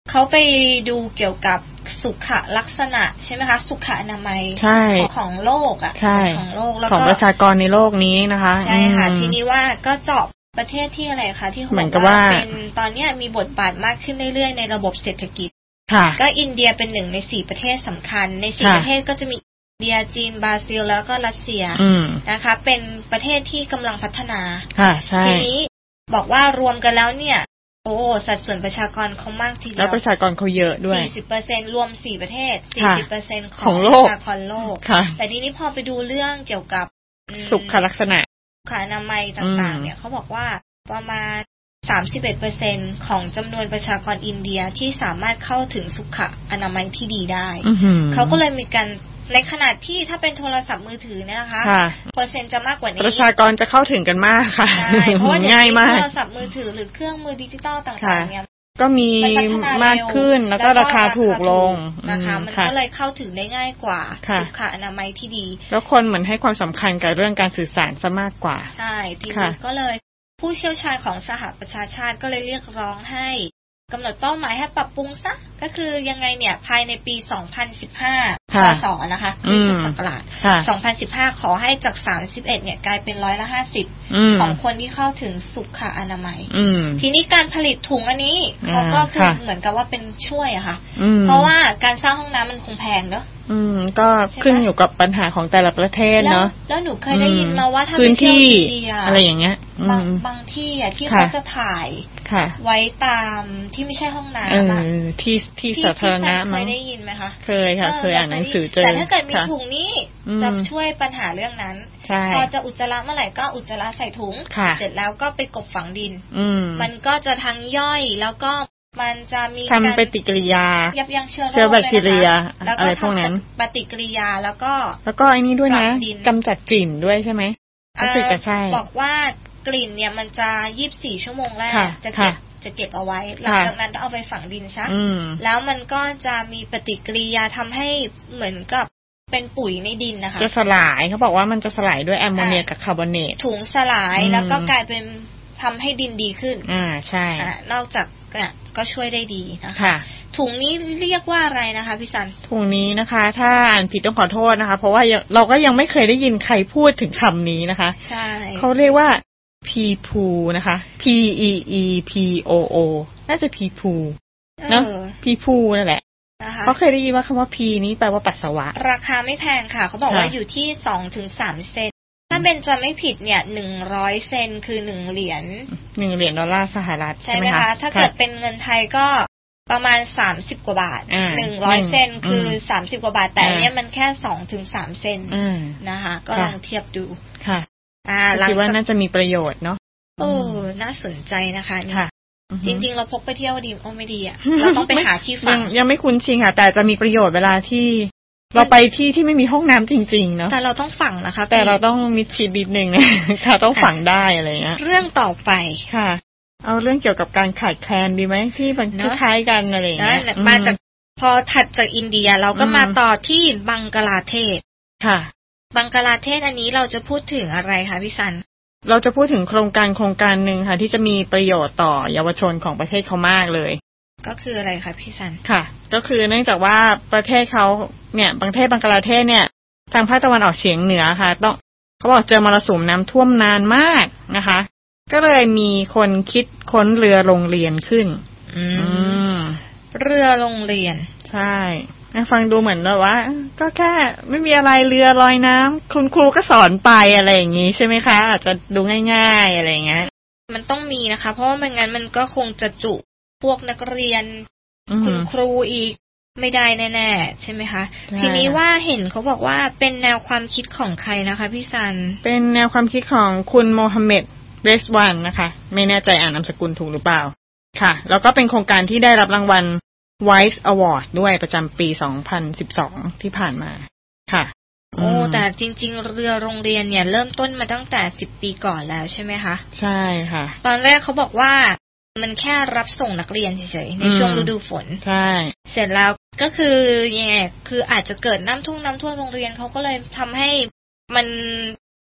เขาไปดูเกี่ยวกับสุขลักษณะใช่ไหมคะสุขอนามัยของของโลกอ่ะของโลกแล้วก็ของประชากรในโลกนี้นะคะใช่ค่ะทีนี้ว่าก็เจาะประเทศที่อะไรคะที่เขาบอกว่าเป็นตอนนี้มีบทบาทมากขึ้นเรื่อยๆในระบบเศรษฐกิจก็อินเดียเป็นหนึ่งในสี่ประเทศสำคัญในสี่ประเทศก็จะมีอินเดียจีนบราซิลแล้วก็รัสเซียนะคะเป็นประเทศที่กำลังพัฒนาทีนี้บอกว่ารวมกันแล้วเนี่ยโอ้สัดส่วนประชากรเขามากทีเดียวแล้วประชากรเขาเยอะด้วยสี่สิบเปอร์เซ็นต์ รวมสี่ประเทศ สี่สิบเปอร์เซ็นต์ ของประชากรโลกแต่ทีนี้พอไปดูเรื่องเกี่ยวกับสุขลักษณะสุขอนามัยต่างๆเนี่ยเขาบอกว่าประมาณ สามสิบเอ็ดเปอร์เซ็นต์ ของจำนวนประชากรอินเดียที่สามารถเข้าถึงสุขอนามัยที่ดีได้เขาก็เลยมีการในขณะที่ถ้าเป็นโทรศัพท์มือถือเนี่ยนะคะเปอร์เซ็นต์จะมากกว่านี้ประชากรจะเข้าถึงกันมากค่ะเพราะว่าง่ายมากโทรศัพท์มือถือหรือเครื่องมือดิจิตอลต่างๆเนี่ยก็มีมากขึ้นแล้วก็ราคาถูกลงนะคะมันก็เลยเข้าถึงได้ง่ายกว่าสุขอนามัยที่ดีแล้วคนเหมือนให้ความสำคัญกับเรื่องการสื่อสารซะมากกว่าใช่ทีนี้ก็เลยผู้เชี่ยวชาญของสหประชาชาติก็เลยเรียกร้องให้กำหนดเป้าหมายให้ปรับปรุงซะก็คือยังไงเนี่ยภายในปีสองพันสิบห้าพ.ศ.นะคะปีศักราชสองพันสิบห้าขอให้จากสามสิบเอ็ดเนี่ยกลายเป็นร้อยละห้าสิบของคนที่เข้าถึงสุขอนามัยทีนี้การผลิตถุงอันนี้เขาก็คือเหมือนกับว่าเป็นช่วยอะค่ะเพราะว่าการสร้างห้องน้ำมันคงแพงเนอะอืมก็ขึ้นอยู่กับปัญหาของแต่ละประเทศเนาะแล้วหนูเคยได้ยินมาว่าถ้าไปเที่ยวอินเดียอะไรอย่างเงี้ยบางบางที่อ่ะที่เขาจะถ่ายไว้ตามที่ไม่ใช่ห้องน้ำอ่ะที่ที่สาธารณะมั้งเคยได้ยินไหมคะเคยค่ะเคยอ่านหนังสือเจอแต่ถ้าเกิดมีถุงนี้จะช่วยปัญหาเรื่องนั้นพอจะอุจจาระเมื่อไหร่ก็อุจจาระใส่ถุงเสร็จแล้วก็ไปกบฝังดินมันก็จะทั้งย่อยแล้วก็มันจะมีทำปฏิกิริยายับยั้งเชื้อโรคเชื้อแบคทีเรียอะไรพวกนั้นปฏิกิริยาแล้วก็แล้วก็ไอ้นี่ด้วยนะกำจัดกลิ่นด้วยใช่ไหมรู้สึกจะใช่บอกว่ากลิ่นเนี่ยมันจะยี่สิบสี่ชั่วโมงแรกจะเก็บจะเก็บเอาไว้หลังจากนั้นต้องเอาไปฝังดินซะแล้วมันก็จะมีปฏิกิริยาทำให้เหมือนกับเป็นปุ๋ยในดินนะคะจะสลายเขาบอกว่ามันจะสลายด้วยแอมโมเนียกับคาร์บอเนตถุงสลายแล้วก็กลายเป็นทำให้ดินดีขึ้นอ่าใช่นอกจากก็ช่วยได้ดีนะคะถุงนี้เรียกว่าอะไรนะคะพี่สันถุงนี้นะคะถ้าอ่านผิดต้องขอโทษนะคะเพราะว่าเราก็ยังไม่เคยได้ยินใครพูดถึงคำนี้นะคะใช่เขาเรียกว่า P พูนะคะ P E E P O O น่าจะ P พูเนาะ P พูนั่นแหละเขาเคยได้ยินว่าคำว่า P นี้แปลว่าปัสสาวะราคาไม่แพงค่ะเขาบอกว่าอยู่ที่สองถึงสามเซนถ้าเป็นจะไม่ผิดเนี่ยหนึ่งร้อยเซนคือหนึ่งเหรียญหนึ่งเหรียญดอลลาร์สหรัฐใช่ไหมคะถ้าเกิดเป็นเงินไทยก็ประมาณสามสิบกว่าบาทหนึ่งร้อยเซนคือสามสิบกว่าบาทแต่เนี้ยมันแค่สองถึงสามเซนนะคะก็ลองเทียบดูค่ะอ่าคิดว่าน่าจะมีประโยชน์เนาะโอ้น่าสนใจนะคะค่ะจริงๆเราพกไปเที่ยวดีโอ้ไม่ดีอ่ะเราต้องไปหาที่ฝังยังไม่คุ้นชินค่ะแต่จะมีประโยชน์เวลาที่เราไปที่ที่ไม่มีห้องน้ำจริงๆเนาะแต่เราต้องฝังนะคะแต่เราต้องมิดชิดนิดนึงนะค่ะต้องฝังได้อะไรเงี้ยเรื่องต่อไปค่ะเอาเรื่องเกี่ยวกับการขาดแคลนดีไหมที่มันคล้ายกันอะไรเงี้ยมาจากพอถัดจากอินเดียเราก็มาต่อที่บังกลาเทศค่ะบังกลาเทศอันนี้เราจะพูดถึงอะไรคะพี่สันเราจะพูดถึงโครงการโครงการหนึ่งค่ะที่จะมีประโยชน์ต่อเยาวชนของประเทศเขามากเลยก็คืออะไรคะพี่สันค่ะก็คือเนื่องจากว่าประเทศเขาเนี่ยประเทศบังกลาเทศเนี่ยทางภาคตะวันออกเฉียงเหนือค่ะต้องเขาบอกเจอมรสุมน้ำท่วมนานมากนะคะก็เลยมีคนคิดค้นเรือโรงเรียนขึ้นอืมเรือโรงเรียนใช่ฟังดูเหมือนแบบว่าก็แค่ไม่มีอะไรเรือลอยน้ำคุณครูก็สอนไปอะไรอย่างนี้ใช่ไหมคะอาจจะดูง่ายๆอะไรอย่างเงี้ยมันต้องมีนะคะเพราะว่าไม่งั้นมันก็คงจะจุพวกนักเรียนคุณครูอีกไม่ได้แน่ๆใช่ไหมคะทีนี้ว่าเห็นเขาบอกว่าเป็นแนวความคิดของใครนะคะพี่ซันเป็นแนวความคิดของคุณโมฮัมเหม็ดเรซวานนะคะไม่แน่ใจอ่านนามสกุลถูกหรือเปล่าค่ะแล้วก็เป็นโครงการที่ได้รับรางวัล Wise Award ด้วยประจำปีสองพันสิบสองที่ผ่านมาค่ะโอ้แต่จริงๆเรือโรงเรียนเนี่ยเริ่มต้นมาตั้งแต่สิบปีก่อนแล้วใช่ไหมคะใช่ค่ะตอนแรกเขาบอกว่ามันแค่รับส่งนักเรียนเฉยๆในช่วงฤดูฝนใช่เสร็จแล้วก็คือยังไงคืออาจจะเกิดน้ำท่วมน้ำท่วมโรงเรียนเขาก็เลยทำให้มัน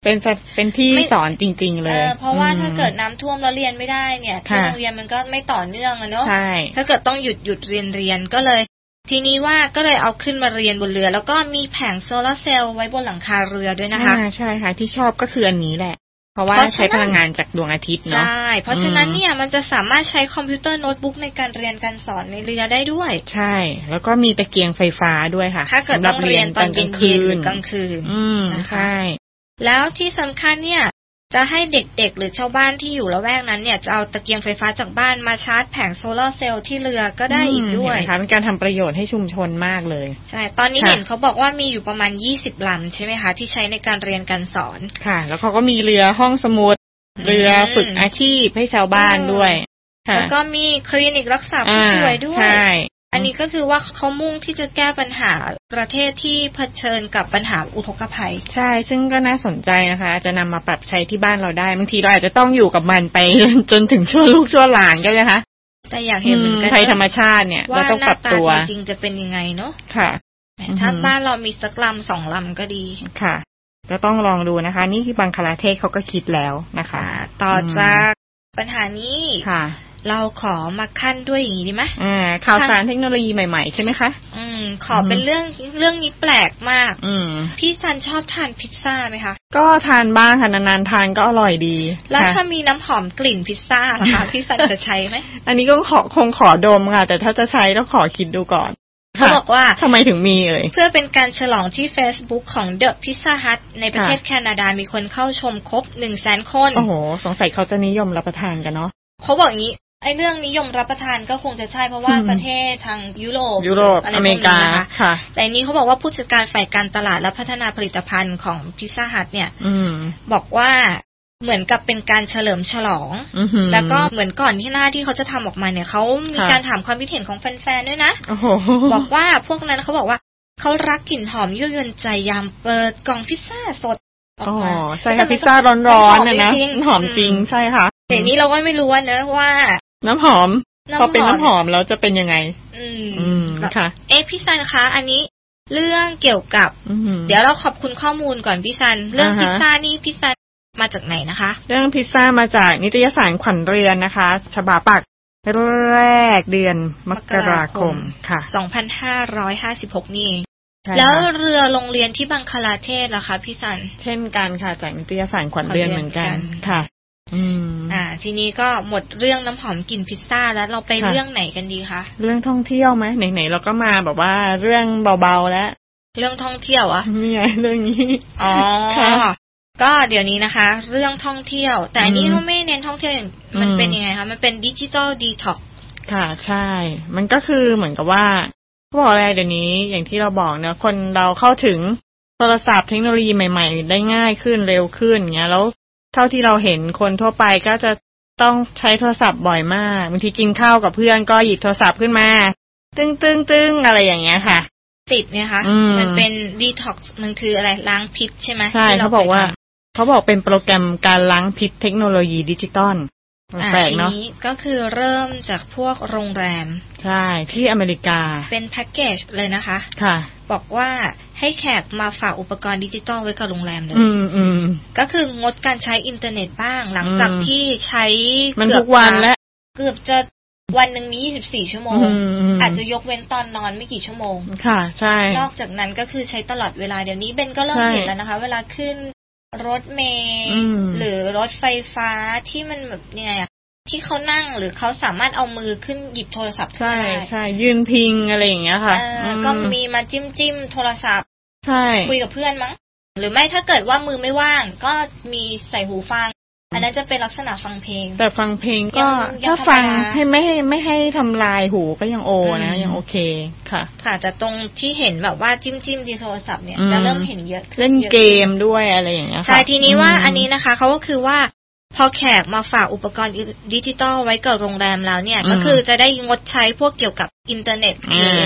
เป็นเป็นที่สอนจริงๆเลยเออเพราะว่าถ้าเกิดน้ำท่วมแล้วเรียนไม่ได้เนี่ยที่โรงเรียนมันก็ไม่ต่อเนื่องอะเนาะถ้าเกิดต้องหยุดหยุดเรียนเรียนก็เลยทีนี้ว่าก็เลยเอาขึ้นมาเรียนบนเรือแล้วก็มีแผงโซลาร์เซลล์ไว้บนหลังคาเรือด้วยนะคะใช่ค่ะที่ชอบก็คืออันนี้แหละเพราะว่าใช้พลังงานจากดวงอาทิตย์เนาะใช่เพราะฉะนั้นเนี่ยมันจะสามารถใช้คอมพิวเตอร์โน้ตบุ๊กในการเรียนการสอนในเรือได้ด้วยใช่แล้วก็มีตะเกียงไฟฟ้าด้วยค่ะถ้าเกิดต้องเรียนตอนกลางคืนหรือกลางคืนอืมใช่แล้วที่สำคัญเนี่ยจะให้เด็กๆหรือชาวบ้านที่อยู่ละแวกนั้นเนี่ยจะเอาตะเกียงไฟฟ้าจากบ้านมาชาร์จแผงโซลาร์เซลล์ที่เรือก็ได้อีกด้วยค่ะเป็นการทำประโยชน์ให้ชุมชนมากเลยใช่ตอนนี้เห็นเขาบอกว่ามีอยู่ประมาณยี่สิบลำใช่ไหมคะที่ใช้ในการเรียนการสอนค่ะแล้วเขาก็มีเรือห้องสมุดเรือฝึกอาชีพให้ชาวบ้านด้วยแล้วก็มีคลินิกรักษาผู้ป่วยด้วยอันนี้ก็คือว่าเขามุ่งที่จะแก้ปัญหาประเทศที่เผชิญกับปัญหาอุทกภัยใช่ซึ่งก็น่าสนใจนะคะจะนำมาปรับใช้ที่บ้านเราได้บางทีเราอาจจะต้องอยู่กับมันไปจนถึงชั่วลูกชั่วหลานก็เลยคะแต่อยากเห็นเหมือนกันภัยธรรมชาติเนี่ยเราต้องปรับตัวจริงๆจะเป็นยังไงเนาะค่ะถ้าบ้านเรามีสักลำสองลำก็ดีค่ะก็ต้องลองดูนะคะนี่คือบังคลาเทศเขาก็คิดแล้วนะคะต่อจากปัญหานี้ค่ะเราขอมาขั้นด้วยอย่างนี้ดีไหมอ่าข่าวสารเทคโนโลยีใหม่ๆใช่ไหมคะอืมขอเป็นเรื่องเรื่องนี้แปลกมากอืมพี่ซันชอบทานพิซซ่าไหมคะก็ทานบ้างค่ะนานๆทานก็อร่อยดีแล้วถ้ามีน้ำหอมกลิ่นพิซซ่าค่ะพี่ซันจะใช้ไหมอันนี้ก็ขอคงขอดมค่ะแต่ถ้าจะใช้ต้องขอคิดดูก่อนเขาบอกว่าทำไมถึงมีเอ่ยเพื่อเป็นการฉลองที่ Facebook ของ The Pizza Hut ในประเทศแคนาดามีคนเข้าชมครบ หนึ่งแสน คนโอ้โหสงสัยเขาจะนิยมรับประทานกันเนาะเขาบอกอย่างนี้ไอ้เรื่องนิยมรับประทานก็คงจะใช่เพราะว่าประเทศทางยุโรปยุโรปอเมริกาค่ะแต่นี้เขาบอกว่าผู้จัดการฝ่ายการตลาดและพัฒนาผลิตภัณฑ์ของ Pizza Hut เนี่ยบอกว่าเหมือนกับเป็นการเฉลิมฉลองแล้วก็เหมือนก่อนที่หน้าที่เขาจะทำออกมาเนี่ยเขามีการถามความคิดเห็นของแฟนๆด้วยนะบอกว่าพวกนั้นเขาบอกว่าเขารักกลิ่นหอมยั่วยวนใจยามเปิดกล่องพิซซ่าสดออกมาใช่ค่ะพิซซ่าร้อนๆเนี่ยนะหอมจริงใช่ค่ะแต่นี้เราก็ไม่รู้ว่าเนอะว่าน้ำหอมพอเป็นน้ำหอมแล้วจะเป็นยังไงอืมค่ะเอ๊ะพี่ซันคะอันนี้เรื่องเกี่ยวกับเดี๋ยวเราขอบคุณข้อมูลก่อนพี่ซันเรื่องพิซซ่านี่พี่ซันมาจากไหนนะคะเรื่องพิซซ่ามาจากนิตยสารขวัญเรือนนะคะฉบับปักแรกเดือนมกราคมค่ะสองพันห้าร้อยห้าสิบหกนี่เองแล้วเรือโรงเรียนที่บังคลาเทศล่ะคะพี่ซันเช่นกันค่ะจากนิตยสารขวัญเรือนเหมือนกันค่ะอืมอ่าทีนี้ก็หมดเรื่องน้ำหอมกลิ่นพิซซ่าแล้วเราไปเรื่องไหนกันดีคะเรื่องท่องเที่ยวไหมไหนๆเราก็มาแบบว่าเรื่องเบาๆแล้วเรื่องท่องเที่ยวอะนี่ไงเรื่องนี้อ๋อก็เดี๋ยวนี้นะคะเรื่องท่องเที่ยวแต่อันนี้เขาไม่เน้นท่องเที่ยวมันเป็นยังไงคะมันเป็นดิจิทัลดีท็อกซ์ค่ะใช่มันก็คือเหมือนกับว่าเขาบอกอะไรเดี๋ยวนี้อย่างที่เราบอกเนอะคนเราเข้าถึงโทรศัพท์เทคโนโลยีใหม่ๆได้ง่ายขึ้นเร็วขึ้นอย่างเงี้ยแล้วเท่าที่เราเห็นคนทั่วไปก็จะต้องใช้โทรศัพท์บ่อยมากบางทีกินข้าวกับเพื่อนก็หยิบโทรศัพท์ขึ้นมาตึ้งตึ้งตึ้งอะไรอย่างเงี้ยค่ะติดเนี่ยค่ะมันเป็นดีท็อกซ์มันคืออะไรล้างพิษใช่ไหมใช่เขาบอกว่าเขาบอกเป็นโปรแกรมการล้างพิษเทคโนโลยีดิจิตอลแปลกเนาะก็คือเริ่มจากพวกโรงแรมใช่ที่อเมริกาเป็นแพ็กเกจเลยนะคะค่ะบอกว่าให้แขกมาฝากอุปกรณ์ดิจิตอลไว้กับโรงแรมเลยอืมอืมก็คืองดการใช้อินเทอร์เน็ตบ้างหลังจากที่ใช้มันทุกวันและเกือบจะวันหนึ่งมียี่สิบสี่ชั่วโมงอาจจะยกเว้นตอนนอนไม่กี่ชั่วโมงค่ะใช่นอกจากนั้นก็คือใช้ตลอดเวลาเดี๋ยวนี้เบนก็เริ่มเห็นแล้วนะคะเวลาขึ้นรถเมล์หรือรถไฟฟ้าที่มันแบบยังไงอะที่เขานั่งหรือเขาสามารถเอามือขึ้นหยิบโทรศัพท์ใช่ใช่ยืนพิงอะไรอย่างเงี้ยค่ะก็มีมาจิ้มจิ้มโทรศัพท์ใช่คุยกับเพื่อนมั้งหรือไม่ถ้าเกิดว่ามือไม่ว่างก็มีใส่หูฟังอันนั้นจะเป็นลักษณะฟังเพลงแต่ฟังเพลงก็ถ้าฟังให้ไม่ให้ไม่ให้ทำลายหูก็ยังโอนะยังโอเคค่ะค่ะแต่ตรงที่เห็นแบบว่าจิ้มจิ้มที่โทรศัพท์เนี่ยจะเริ่มเห็นเยอะเล่นเกมด้วยอะไรอย่างเงี้ยค่ะใช่ทีนี้ว่าอันนี้นะคะเขาก็คือว่าพอแขกมาฝากอุปกรณ์ดิจิตอลไว้กับโรงแรมแล้วเนี่ยก็คือจะได้งดใช้พวกเกี่ยวกับอินเทอร์เน็ตหรือ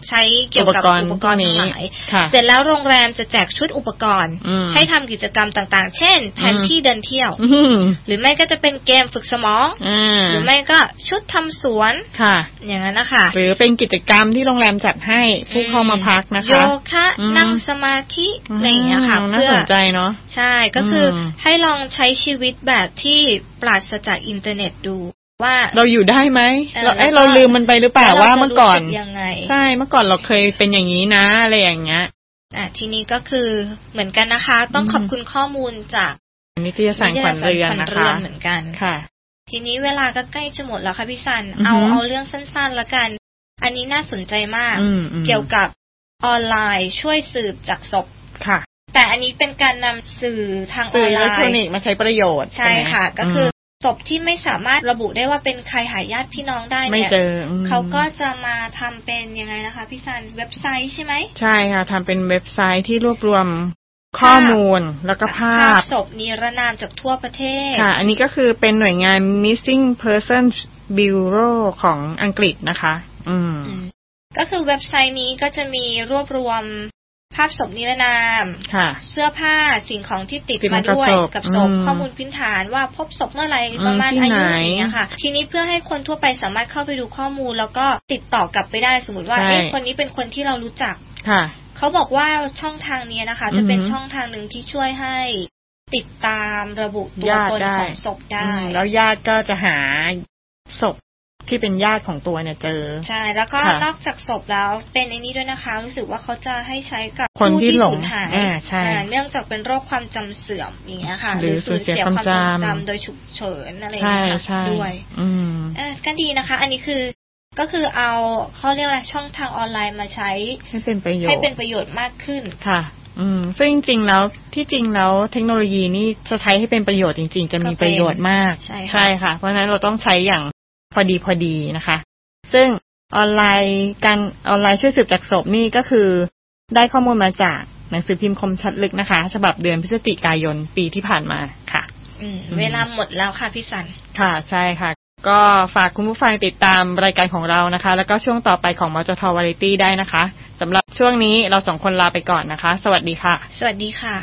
ใช้เกี่ยวกับอุปกรณ์ทั้งหลายเสร็จแล้วโรงแรมจะแจกชุดอุปกรณ์ให้ทำกิจกรรมต่างๆเช่นแผนที่เดินเที่ยวหรือไม่ก็จะเป็นเกมฝึกสมองหรือไม่ก็ชุดทำสวนอย่างนั้นนะคะหรือเป็นกิจกรรมที่โรงแรมจัดให้ผู้เข้ามาพักนะคะโยคะนั่งสมาธิอะไรอย่างเงี้ยค่ะน่าสนใจเนาะใช่ก็คือให้ลองใช้ชีวิตแบบที่ปราศจากอินเทอร์เน็ตดูว่าเราอยู่ได้ไหมเราเอ้เราลืมมันไปหรือเปล่าว่าเมื่อก่อนใช่เมื่อก่อนเราเคยเป็นอย่างนี้นะอะไรอย่างเงี้ยอ่ะทีนี้ก็คือเหมือนกันนะคะต้องขอบคุณข้อมูลจากนิตยสารขวัญเรือนนะคะเหมือนกันค่ะทีนี้เวลาก็ใกล้จะหมดแล้วค่ะพี่ซันเอาเอาเรื่องสั้นๆละกันอันนี้น่าสนใจมากเกี่ยวกับออนไลน์ช่วยสืบจากศพค่ะแต่อันนี้เป็นการนำสื่อทางออนไลน์อิเล็กทรอนิกส์มาใช้ประโยชน์ใช่ค่ะก็คือศพที่ไม่สามารถระบุได้ว่าเป็นใครหาญาติพี่น้องได้เนี่ยเขาก็จะมาทำเป็นยังไงนะคะพี่ซันเว็บไซต์ใช่ไหมใช่ค่ะทำเป็นเว็บไซต์ที่รวบรวมข้อมูลแล้วก็ภาพศพนิรนามจากทั่วประเทศค่ะอันนี้ก็คือเป็นหน่วยงาน Missing Persons Bureau ของอังกฤษนะคะอืมก็คือเว็บไซต์นี้ก็จะมีรวบรวมภาพศพนิรนามเสื้อผ้าสิ่งของที่ติดมาด้วยกับศพข้อมูลพื้นฐานว่าพบศพเมื่อไหร่ประมาณอายุอย่างเงี้ยค่ะทีนี้เพื่อให้คนทั่วไปสามารถเข้าไปดูข้อมูลแล้วก็ติดต่อกลับไปได้สมมติว่าเอ๊ะคนนี้เป็นคนที่เรารู้จักเขาบอกว่าช่องทางนี้นะคะจะเป็นช่องทางหนึ่งที่ช่วยให้ติดตามระบุตัวตนของศพได้แล้วญาติก็จะหาศพที่เป็นญาติของตัวเนี่ยเจอใช่แล้วก็นอกจากศพแล้วเป็นไอ้นี้ด้วยนะคะรู้สึกว่าเขาจะให้ใช้กับผู้ที่สูญหายเนื่องจากเป็นโรคความจำเสื่อมอย่างเงี้ยค่ะหรือสูญเสียความทรงจำโดยฉุกเฉินอะไรอย่างเงี้ยด้วยก็ดีนะคะอันนี้คือก็คือเอาเขาเรียกว่าช่องทางออนไลน์มาใช้ให้เป็นประโยชน์ให้เป็นประโยชน์มากขึ้นค่ะอืมซึ่งจริงๆแล้วที่จริงแล้วเทคโนโลยีนี่จะใช้ให้เป็นประโยชน์จริงๆจะมีประโยชน์มากใช่ค่ะเพราะฉะนั้นเราต้องใช้อย่างพอดีพอดีนะคะซึ่งออนไลน์การออนไลน์ช่วยสืบจากศพนี่ก็คือได้ข้อมูลมาจากหนังสือพิมพ์คมชัดลึกนะคะฉบับเดือนพฤศจิกายนปีที่ผ่านมาค่ะอืมเวลาหมดแล้วค่ะพี่สันค่ะใช่ค่ะก็ฝากคุณผู้ฟังติดตามรายการของเรานะคะแล้วก็ช่วงต่อไปของมจท Variety ได้นะคะสำหรับช่วงนี้เราสองคนลาไปก่อนนะคะสวัสดีค่ะสวัสดีค่ะ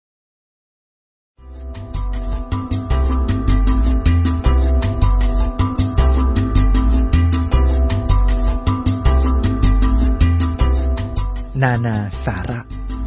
นานาสาระ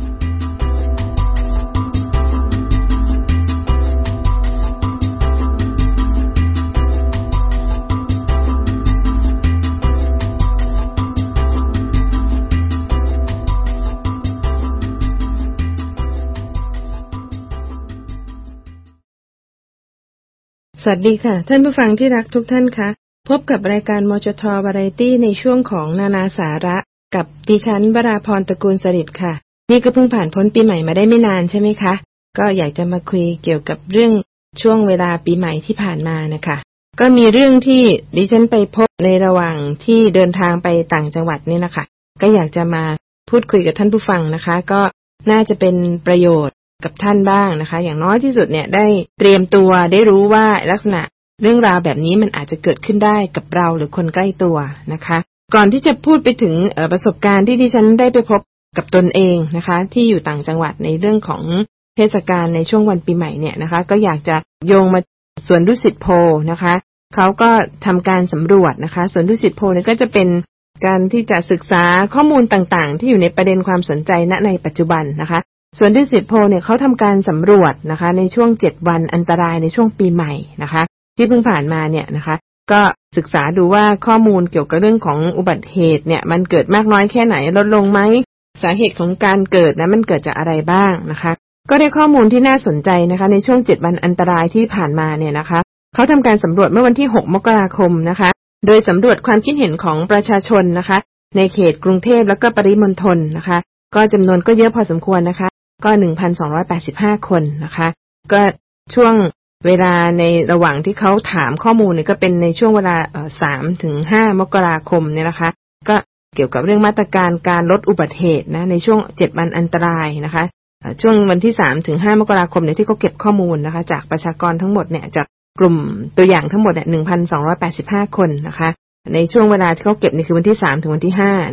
สวัสดีค่ะท่านผู้ฟังที่รักทุกท่านคะพบกับรายการมจท Variety ในช่วงของนานาสาระกับดิฉันวราพรตระกูลสฤษดิ์ค่ะนี่ก็เพิ่งผ่านพ้นปีใหม่มาได้ไม่นานใช่ไหมคะก็อยากจะมาคุยเกี่ยวกับเรื่องช่วงเวลาปีใหม่ที่ผ่านมานะคะก็มีเรื่องที่ดิฉันไปพบในระหว่างที่เดินทางไปต่างจังหวัดนี่นะคะก็อยากจะมาพูดคุยกับท่านผู้ฟังนะคะก็น่าจะเป็นประโยชน์กับท่านบ้างนะคะอย่างน้อยที่สุดเนี่ยได้เตรียมตัวได้รู้ว่าลักษณะเรื่องราวแบบนี้มันอาจจะเกิดขึ้นได้กับเราหรือคนใกล้ตัวนะคะก่อนที่จะพูดไปถึงประสบการณ์ที่ดิฉันได้ไปพบกับตนเองนะคะที่อยู่ต่างจังหวัดในเรื่องของเทศกาลในช่วงวันปีใหม่เนี่ยนะคะก็อยากจะโยงมาสวนดุสิตโพลนะคะเขาก็ทำการสำรวจนะคะสวนดุสิตโพลเนี่ยก็จะเป็นการที่จะศึกษาข้อมูลต่างๆที่อยู่ในประเด็นความสนใจณในปัจจุบันนะคะสวนดุสิตโพลเนี่ยเขาทำการสำรวจนะคะในช่วงเจ็ดวันอันตรายในช่วงปีใหม่นะคะที่เพิ่งผ่านมาเนี่ยนะคะก็ศึกษาดูว่าข้อมูลเกี่ยวกับเรื่องของอุบัติเหตุเนี่ยมันเกิดมากน้อยแค่ไหนลดลงไหมสาเหตุของการเกิดนะมันเกิดจากอะไรบ้างนะคะก็ได้ข้อมูลที่น่าสนใจนะคะในช่วงเจ็ดวันอันตรายที่ผ่านมาเนี่ยนะคะเขาทำการสำรวจเมื่อวันที่หกมกราคมนะคะโดยสำรวจความคิดเห็นของประชาชนนะคะในเขตกรุงเทพแล้วก็ปริมณฑลนะคะก็จำนวนก็เยอะพอสมควรนะคะก็ หนึ่งพันสองร้อยแปดสิบห้า คนนะคะก็ช่วงเวลาในระหว่างที่เขาถามข้อมูลเนี่ยก็เป็นในช่วงเวลาเอ่อ สามถึงห้ามกราคมเนี่ยนะคะก็เกี่ยวกับเรื่องมาตรการการลดอุบัติเหตุนะในช่วงเจ็ดวันอันตรายนะคะช่วงวันที่สามถึงห้ามกราคมเนี่ยที่เขาเก็บข้อมูลนะคะจากประชากรทั้งหมดเนี่ยจากกลุ่มตัวอย่างทั้งหมดเนี่ย หนึ่งพันสองร้อยแปดสิบห้า คนนะคะในช่วงเวลาที่เขาเก็บนี่คือวันที่สามถึงวันที่ห้านะคะ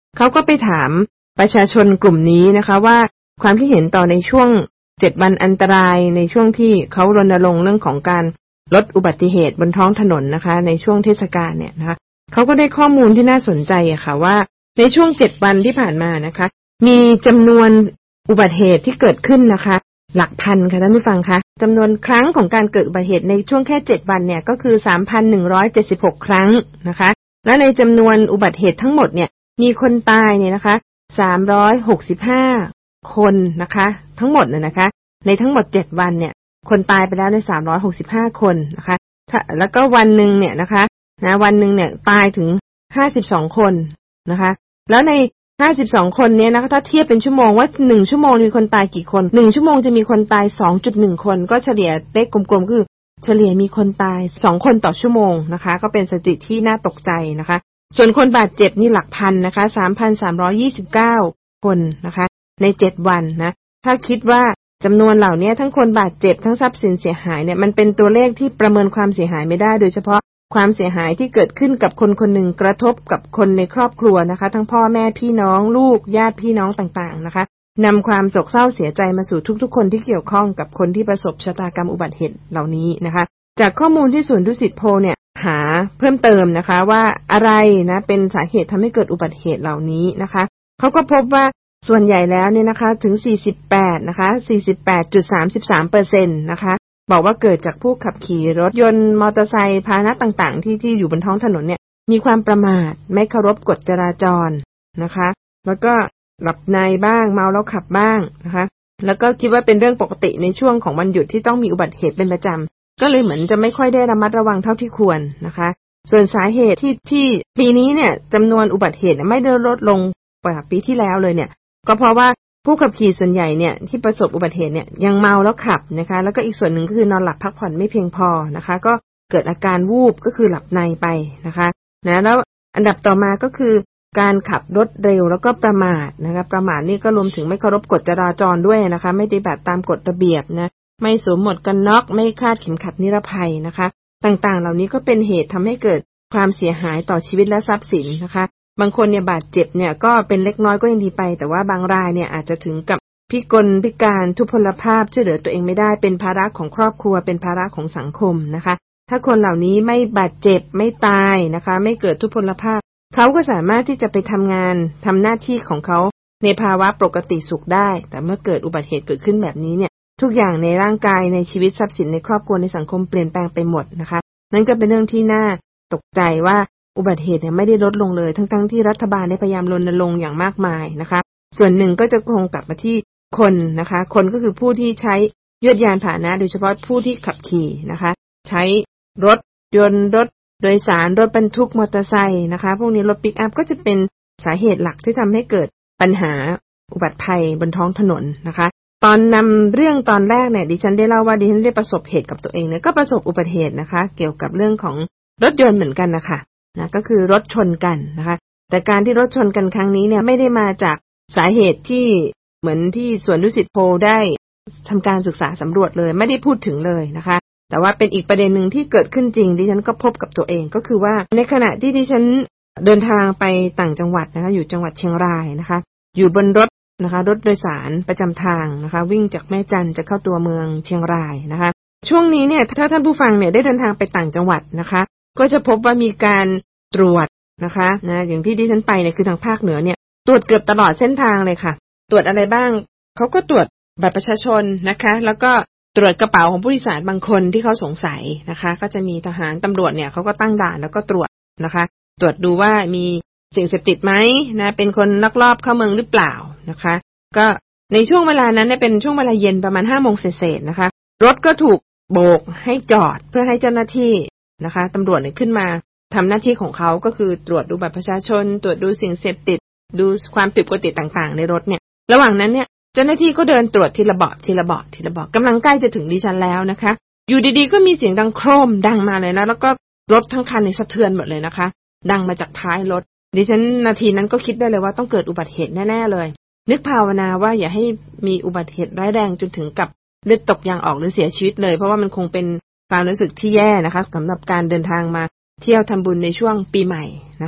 เขาก็ไปถามประชาชนกลุ่มนี้นะคะว่าความคิดเห็นต่อในช่วงเจ็ดวันอันตรายในช่วงที่เขารณรงค์เรื่องของการลดอุบัติเหตุบนท้องถนนนะคะในช่วงเทศกาลเนี่ยนะคะเขาก็ได้ข้อมูลที่น่าสนใจอะค่ะว่าในช่วงเจ็ดวันที่ผ่านมานะคะมีจำนวนอุบัติเหตุที่เกิดขึ้นนะคะหลักพันค่ะท่านผู้ฟังคะจำนวนครั้งของการเกิดอุบัติเหตุในช่วงแค่เจ็ดวันเนี่ยก็คือ สามพันหนึ่งร้อยเจ็ดสิบหก ครั้งนะคะและในจำนวนอุบัติเหตุทั้งหมดเนี่ยมีคนตายเนี่ยนะคะสามร้อยหกสิบห้าคนนะคะทั้งหมดน่ะนะคะในทั้งหมดเจ็ดวันเนี่ยคนตายไปแล้วในสามร้อยหกสิบห้าคนนะคะแล้วก็วันนึงเนี่ยนะคะนะวันนึงเนี่ยตายถึงห้าสิบสองคนนะคะแล้วในห้าสิบสองคนเนี้ยนะคะถ้าเทียบเป็นชั่วโมงว่าหนึ่งชั่วโมงมีคนตายกี่คนหนึ่งชั่วโมงจะมีคนตาย สองจุดหนึ่ง คนก็เฉลี่ยเลขกลมๆคือเฉลี่ยมีคนตายสองคนต่อชั่วโมงนะคะก็เป็นสถิติที่น่าตกใจนะคะส่วนคนบาดเจ็บนี่หลักพันนะคะ สามพันสามร้อยยี่สิบเก้า คนนะคะในเจ็ดวันนะถ้าคิดว่าจำนวนเหล่านี้ทั้งคนบาดเจ็บทั้งทรัพย์สินเสียหายเนี่ยมันเป็นตัวเลขที่ประเมินความเสียหายไม่ได้โดยเฉพาะความเสียหายที่เกิดขึ้นกับคนคนหนึ่งกระทบกับคนในครอบครัวนะคะทั้งพ่อแม่พี่น้องลูกญาติพี่น้องต่างๆนะคะนำความโศกเศร้าเสียใจมาสู่ทุกๆคนที่เกี่ยวข้องกับคนที่ประสบชะตากรรมอุบัติเหตุเหล่านี้นะคะจากข้อมูลที่ศูนย์ดุสิตโพลเนี่ยหาเพิ่มเติมนะคะว่าอะไรนะเป็นสาเหตุทำให้เกิดอุบัติเหตุเหล่านี้นะคะเขาก็พบว่าส่วนใหญ่แล้วเนี่ยนะคะถึงสี่สิบแปดนะคะ สี่สิบแปดจุดสามสามเปอร์เซ็นต์ นะคะบอกว่าเกิดจากผู้ขับขี่รถยนต์มอเตอร์ไซค์พาหนะต่างๆที่ที่อยู่บนท้องถนนเนี่ยมีความประมาทไม่เคารพกฎจราจรนะคะแล้วก็หลับในบ้างเมาแล้วขับบ้างนะคะแล้วก็คิดว่าเป็นเรื่องปกติในช่วงของวันหยุดที่ต้องมีอุบัติเหตุเป็นประจำก็เลยเหมือนจะไม่ค่อยได้ระมัดระวังเท่าที่ควรนะคะส่วนสาเหตุที่ที่ปีนี้เนี่ยจำนวนอุบัติเหตุไม่ได้ลดลงกว่าปีที่แล้วเลยเนี่ยก็เพราะว่าผู้ขับขี่ส่วนใหญ่เนี่ยที่ประสบอุบัติเหตุเนี่ยยังเมาแล้วขับนะคะแล้วก็อีกส่วนหนึ่งก็คือนอนหลับพักผ่อนไม่เพียงพอนะคะก็เกิดอาการวูบก็คือหลับในไปนะคะนะแล้วอันดับต่อมาก็คือการขับรถเร็วแล้วก็ประมาทนะคะประมาทนี่ก็รวมถึงไม่เคารพกฎจราจรด้วยนะคะไม่ปฏิบัติตามกฎระเบียบนะไม่สวมหมวกกันน็อกไม่คาดเข็มขัดนิรภัยนะคะต่างๆเหล่านี้ก็เป็นเหตุทำให้เกิดความเสียหายต่อชีวิตและทรัพย์สินนะคะบางคนเนี่ยบาดเจ็บเนี่ยก็เป็นเล็กน้อยก็ยังดีไปแต่ว่าบางรายเนี่ยอาจจะถึงกับพิกลพิการทุพพลภาพช่วยเหลือตัวเองไม่ได้เป็นภาระของครอบครัวเป็นภาระของสังคมนะคะถ้าคนเหล่านี้ไม่บาดเจ็บไม่ตายนะคะไม่เกิดทุพพลภาพเขาก็สามารถที่จะไปทำงานทำหน้าที่ของเขาในภาวะปกติสุขได้แต่เมื่อเกิดอุบัติเหตุเกิดขึ้นแบบนี้เนี่ยทุกอย่างในร่างกายในชีวิตทรัพย์สินในครอบครัวในสังคมเปลี่ยนแปลงไปหมดนะคะนั่นก็เป็นเรื่องที่น่าตกใจว่าอุบัติเหตุเนี่ยไม่ได้ลดลงเลยทั้งๆที่รัฐบาลได้พยายามรณรงค์อย่างมากมายนะคะส่วนหนึ่งก็จะคงกลับมาที่คนนะคะคนก็คือผู้ที่ใช้ยวดยานพาหนะโดยเฉพาะผู้ที่ขับขี่นะคะใช้รถยนต์รถโดยสารรถบรรทุกมอเตอร์ไซค์นะคะพวกนี้รถปิกอัพก็จะเป็นสาเหตุหลักที่ทำให้เกิดปัญหาอุบัติภัยบนท้องถนนนะคะตอนนำเรื่องตอนแรกเนี่ยดิฉันได้เล่าว่าดิฉันได้ประสบเหตุกับตัวเองเนี่ยก็ประสบอุบัติเหตุนะคะเกี่ยวกับเรื่องของรถยนต์เหมือนกันนะคะนะก็คือรถชนกันนะคะแต่การที่รถชนกันครั้งนี้เนี่ยไม่ได้มาจากสาเหตุที่เหมือนที่สวนดุสิตโพลได้ทำการศึกษาสำรวจเลยไม่ได้พูดถึงเลยนะคะแต่ว่าเป็นอีกประเด็นหนึ่งที่เกิดขึ้นจริงดิฉันก็พบกับตัวเองก็คือว่าในขณะที่ดิฉันเดินทางไปต่างจังหวัดนะคะอยู่จังหวัดเชียงรายนะคะอยู่บนรถนะคะรถโดยสารประจำทางนะคะวิ่งจากแม่จันทร์จะเข้าตัวเมืองเชียงรายนะคะช่วงนี้เนี่ยถ้าท่านผู้ฟังเนี่ยได้เดินทางไปต่างจังหวัดนะคะก็จะพบว่ามีการตรวจนะคะนะอย่างที่ดิฉันไปเนี่ยคือทางภาคเหนือเนี่ยตรวจเกือบตลอดเส้นทางเลยค่ะตรวจอะไรบ้างเขาก็ตรวจบัตรประชาชนนะคะแล้วก็ตรวจกระเป๋าของผู้โดยสารบางคนที่เขาสงสัยนะคะก็จะมีทหารตำรวจเนี่ยเขาก็ตั้งด่านแล้วก็ตรวจนะคะตรวจดูว่ามีสิ่งเสพติดไหมนะเป็นคนลักลอบเข้าเมืองหรือเปล่านะคะก็ในช่วงเวลานั้นเนี่ยเป็นช่วงเวลาเย็นประมาณห้าโมงเศษๆนะคะรถก็ถูกโบกให้จอดเพื่อให้เจ้าหน้าที่นะคะตำรวจเนี่ยขึ้นมาทำหน้าที่ของเขาก็คือตรวจดูบัตรประชาชนตรวจดูสิ่งเสพติดดูความผิดปกติต่างๆในรถเนี่ยระหว่างนั้นเนี่ยเจ้าหน้าที่ก็เดินตรวจทีละเบาะทีละเบาะทีละเบาะกำลังใกล้จะถึงดิฉันแล้วนะคะอยู่ดีๆก็มีเสียงดังโครมดังมาเลยนะแล้วก็รถทั้งคันเนี่ยสะเทือนหมดเลยนะคะดังมาจากท้ายรถดิฉันนาทีนั้นก็คิดได้เลยว่าต้องเกิดอุบัติเหตุแน่ๆเลยนึกภาวนาว่าอย่าให้มีอุบัติเหตุร้ายแรงจนถึงกับเลือดตกยางออกหรือเสียชีวิตเลยเพราะว่ามันคงเป็นความรู้สึกที่แย่นะคะสำหรับการเดินทางมาเที่ยวทำบุญในช่วงปีใหม่นะคะ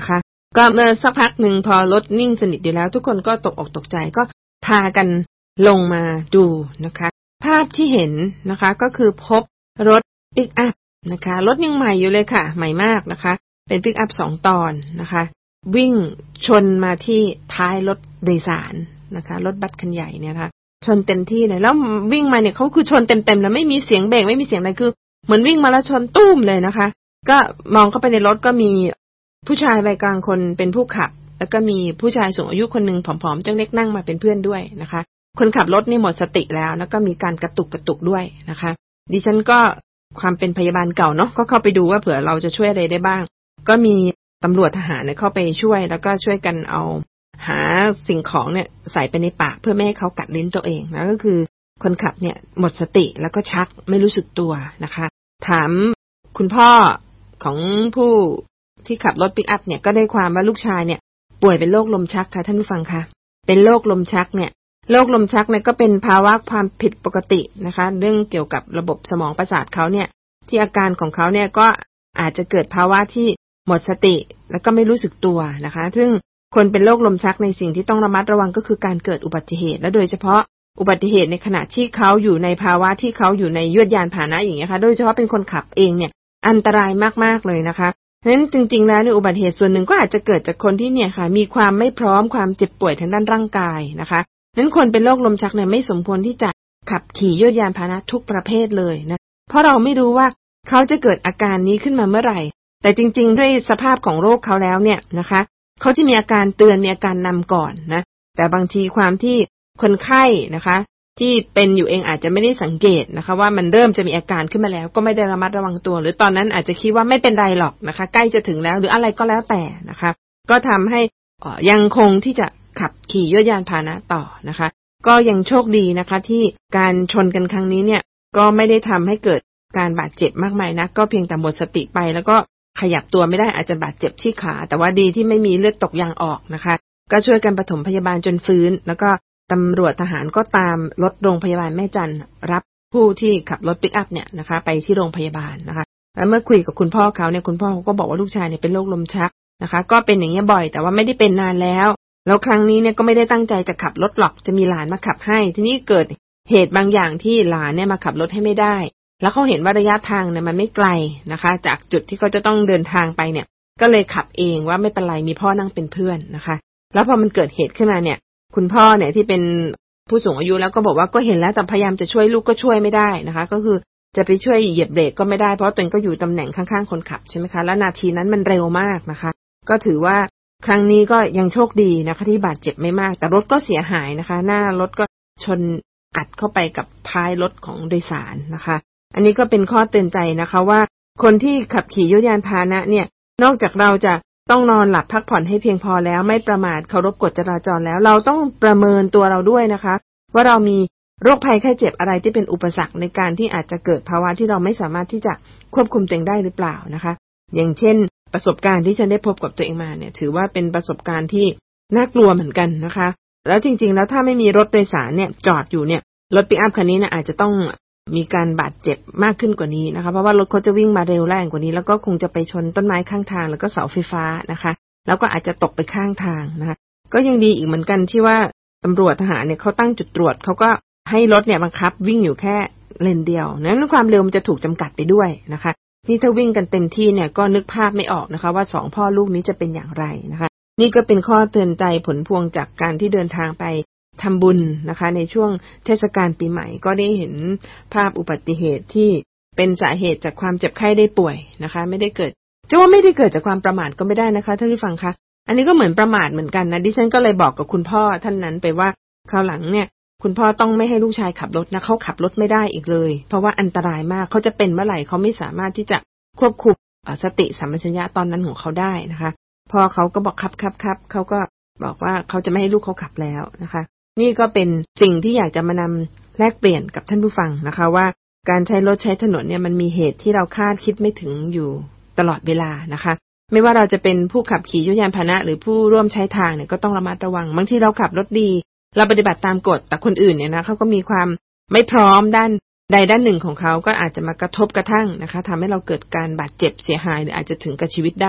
ก็เมื่อสักพักหนึ่งพอรถนิ่งสนิทอยู่แล้วทุกคนก็ตกอกตกใจก็พากันลงมาดูนะคะภาพที่เห็นนะคะก็คือพบรถปิกอัพนะคะรถยังใหม่อยู่เลยค่ะใหม่มากนะคะเป็นปิกอัพสองตอนนะคะวิ่งชนมาที่ท้ายรถโดยสารนะคะรถบัสคันใหญ่เนี่ยนะคะชนเต็มที่เลยแล้ววิ่งมาเนี่ยเขาคือชนเต็มๆแล้วไม่มีเสียงเบรกไม่มีเสียงอะไรคือเหมือนวิ่งมาแล้วชนตุ้มเลยนะคะก็มองเข้าไปในรถก็มีผู้ชายวัยกลางคนเป็นผู้ขับแล้วก็มีผู้ชายสูงอายุคนนึงผอมๆเจ้าเล็กนั่งมาเป็นเพื่อนด้วยนะคะคนขับรถนี่หมดสติแล้วแล้วก็มีการกระตุกกระตุกด้วยนะคะดิฉันก็ความเป็นพยาบาลเก่าเนาะก็เข้าไปดูว่าเผื่อเราจะช่วยอะไรได้บ้างก็มีตำรวจทหารเนี่ยเข้าไปช่วยแล้วก็ช่วยกันเอาหาสิ่งของเนี่ยใส่ไปในปากเพื่อไม่ให้เขากัดลิ้นตัวเองนะก็คือคนขับเนี่ยหมดสติแล้วก็ชักไม่รู้สึกตัวนะคะถามคุณพ่อของผู้ที่ขับรถปิกอัพเนี่ยก็ได้ความว่าลูกชายเนี่ยป่วยเป็นโรคลมชักค่ะท่านผู้ฟังคะเป็นโรคลมชักเนี่ยโรคลมชักเนี่ยก็เป็นภาวะความผิดปกตินะคะเรื่องเกี่ยวกับระบบสมองประสาทเขาเนี่ยที่อาการของเขาเนี่ยก็อาจจะเกิดภาวะที่หมดสติแล้วก็ไม่รู้สึกตัวนะคะซึ่งคนเป็นโรคลมชักในสิ่งที่ต้องระมัดระวังก็คือการเกิดอุบัติเหตุและโดยเฉพาะอุบัติเหตุในขณะที่เขาอยู่ในภาวะที่เขาอยู่ในยวดยานพาหนะอย่างเงี้ยค่ะโดยเฉพาะเป็นคนขับเองเนี่ยอันตรายมากๆเลยนะคะเพราะฉะนั้นจริงๆแล้วในอุบัติเหตุส่วนหนึ่งก็อาจจะเกิดจากคนที่เนี่ยค่ะมีความไม่พร้อมความเจ็บป่วยทางด้านร่างกายนะคะนั้นคนเป็นโรคลมชักเนี่ยไม่สมควรที่จะขับขี่ยวดยานพาหนะทุกประเภทเลยนะเพราะเราไม่รู้ว่าเขาจะเกิดอาการนี้ขึ้นมาเมื่อไหร่แต่จริงๆด้วยสภาพของโรคเขาแล้วเนี่ยนะคะเขาจะมีอาการเตือนมีอาการนำก่อนนะแต่บางทีความที่คนไข้นะคะที่เป็นอยู่เองอาจจะไม่ได้สังเกตนะคะว่ามันเริ่มจะมีอาการขึ้นมาแล้วก็ไม่ได้ระมัดระวังตัวหรือตอนนั้นอาจจะคิดว่าไม่เป็นไรหรอกนะคะใกล้จะถึงแล้วหรืออะไรก็แล้วแต่นะคะก็ทำให้ยังคงที่จะขับขี่ยวดยานพาหนะต่อนะคะก็ยังโชคดีนะคะที่การชนกันครั้งนี้เนี่ยก็ไม่ได้ทำให้เกิดการบาดเจ็บมากมายนะก็เพียงแต่หมดสติไปแล้วก็ขยับตัวไม่ได้อาจจะบาดเจ็บที่ขาแต่ว่าดีที่ไม่มีเลือดตกยางออกนะคะก็ช่วยกันปฐมพยาบาลจนฟื้นแล้วก็ตำรวจทหารก็ตามรถโรงพยาบาลแม่จันรับผู้ที่ขับรถปิกอัพเนี่ยนะคะไปที่โรงพยาบาลนะคะแล้วเมื่อคุยกับคุณพ่อเขาเนี่ยคุณพ่อเขาก็บอกว่าลูกชายเนี่ยเป็นโรคลมชักนะคะก็เป็นอย่างนี้บ่อยแต่ว่าไม่ได้เป็นนานแล้วแล้วครั้งนี้เนี่ยก็ไม่ได้ตั้งใจจะขับรถหรอกจะมีหลานมาขับให้ทีนี้เกิดเหตุบางอย่างที่หลานเนี่ยมาขับรถให้ไม่ได้แล้วเขาเห็นว่าระยะทางเนี่ยมันไม่ไกลนะคะจากจุดที่เขาจะต้องเดินทางไปเนี่ยก็เลยขับเองว่าไม่เป็นไรมีพ่อนั่งเป็นเพื่อนนะคะแล้วพอมันเกิดเหตุขึ้นมาเนี่ยคุณพ่อเนี่ยที่เป็นผู้สูงอายุแล้วก็บอกว่าก็เห็นแล้วแต่พยายามจะช่วยลูกก็ช่วยไม่ได้นะคะก็คือจะไปช่วยเหยียบเบรกก็ไม่ได้เพราะตัวเองก็อยู่ตำแหน่งข้างๆคนขับใช่ไหมคะและนาทีนั้นมันเร็วมากนะคะก็ถือว่าครั้งนี้ก็ยังโชคดีนะคะที่บาดเจ็บไม่มากแต่รถก็เสียหายนะคะหน้ารถก็ชนอัดเข้าไปกับท้ายรถของโดยสารนะคะอันนี้ก็เป็นข้อเตือนใจนะคะว่าคนที่ขับขี่ยวดยานพาหนะเนี่ยนอกจากเราจะต้องนอนหลับพักผ่อนให้เพียงพอแล้วไม่ประมาทเคารพกฎจราจรแล้วเราต้องประเมินตัวเราด้วยนะคะว่าเรามีโรคภัยไข้เจ็บอะไรที่เป็นอุปสรรคในการที่อาจจะเกิดภาวะที่เราไม่สามารถที่จะควบคุมตัวเองได้หรือเปล่านะคะอย่างเช่นประสบการณ์ที่ฉันได้พบกับตัวเองมาเนี่ยถือว่าเป็นประสบการณ์ที่น่ากลัวเหมือนกันนะคะแล้วจริงๆแล้วถ้าไม่มีรถโดยสารเนี่ยจอดอยู่เนี่ยรถปิกอัพคันนี้เนี่ยอาจจะต้องมีการบาดเจ็บมากขึ้นกว่านี้นะคะเพราะว่ารถเขาจะวิ่งมาเร็วแรงกว่านี้แล้วก็คงจะไปชนต้นไม้ข้างทางแล้วก็เสาไฟฟ้านะคะแล้วก็อาจจะตกไปข้างทางนะคะก็ยังดีอีกเหมือนกันที่ว่าตำรวจทหารเนี่ยเขาตั้งจุดตรวจเขาก็ให้รถเนี่ยบังคับวิ่งอยู่แค่เลนเดียวนั้นความเร็วมันจะถูกจำกัดไปด้วยนะคะนี่ถ้าวิ่งกันเต็มที่เนี่ยก็นึกภาพไม่ออกนะคะว่าสองพ่อลูกนี้จะเป็นอย่างไรนะคะนี่ก็เป็นข้อเตือนใจผลพวงจากการที่เดินทางไปทำบุญนะคะในช่วงเทศกาลปีใหม่ก็ได้เห็นภาพอุบัติเหตุที่เป็นสาเหตุจากความเจ็บไข้ได้ป่วยนะคะไม่ได้เกิดจะว่าไม่ได้เกิดจากความประมาทก็ไม่ได้นะคะท่านผู้ฟังคะอันนี้ก็เหมือนประมาทเหมือนกันนะดิฉันก็เลยบอกกับคุณพ่อท่านนั้นไปว่าคราวหลังเนี่ยคุณพ่อต้องไม่ให้ลูกชายขับรถนะเขาขับรถไม่ได้อีกเลยเพราะว่าอันตรายมากเขาจะเป็นเมื่อไหร่เขาไม่สามารถที่จะควบคุมสติสัมปชัญญะตอนนั้นของเขาได้นะคะพ่อเขาก็บอกครับครับครับเขาก็บอกว่าเขาจะไม่ให้ลูกเขาขับแล้วนะคะนี่ก็เป็นสิ่งที่อยากจะมานำแลกเปลี่ยนกับท่านผู้ฟังนะคะว่าการใช้รถใช้ถนนเนี่ยมันมีเหตุที่เราคาดคิดไม่ถึงอยู่ตลอดเวลานะคะไม่ว่าเราจะเป็นผู้ขับขี่ยวดยานพาหนะหรือผู้ร่วมใช้ทางเนี่ยก็ต้องระมัดระวังบางทีเราขับรถดีเราปฏิบัติตามกฎแต่คนอื่นเนี่ยนะเขาก็มีความไม่พร้อมด้านใดด้านหนึ่งของเขาก็อาจจะมากระทบกระทั่งนะคะทำให้เราเกิดการบาดเจ็บเสียหายหรืออาจจะถึงกับชีวิตได้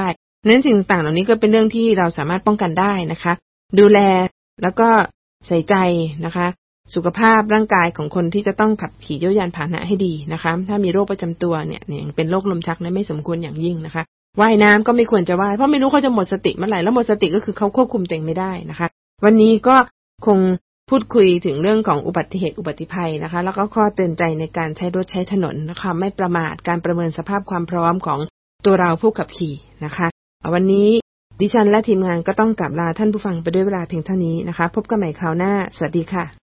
นั้นสิ่งต่างๆเหล่านี้ก็เป็นเรื่องที่เราสามารถป้องกันได้นะคะดูแลแล้วก็ใส่ใจนะคะสุขภาพร่างกายของคนที่จะต้องขับขี่ยวดยานพาหนะให้ดีนะคะถ้ามีโรคประจำตัวเนี่ยเนี่ยเป็นโรคลมชักนั้นไม่สมควรอย่างยิ่งนะคะว่ายน้ำก็ไม่ควรจะว่ายเพราะไม่รู้เขาจะหมดสติเมื่อไหร่แล้วหมดสติก็คือเขาควบคุมตัวเองไม่ได้นะคะวันนี้ก็คงพูดคุยถึงเรื่องของอุบัติเหตุอุบัติภัยนะคะแล้วก็ข้อเตือนใจในการใช้รถใช้ถนนนะคะไม่ประมาทการประเมินสภาพความพร้อมของตัวเราผู้ขับขี่นะคะวันนี้ดิฉันและทีมงานก็ต้องกลับลาท่านผู้ฟังไปด้วยเวลาเพียงเท่านี้นะคะพบกันใหม่คราวหน้าสวัสดีค่ะ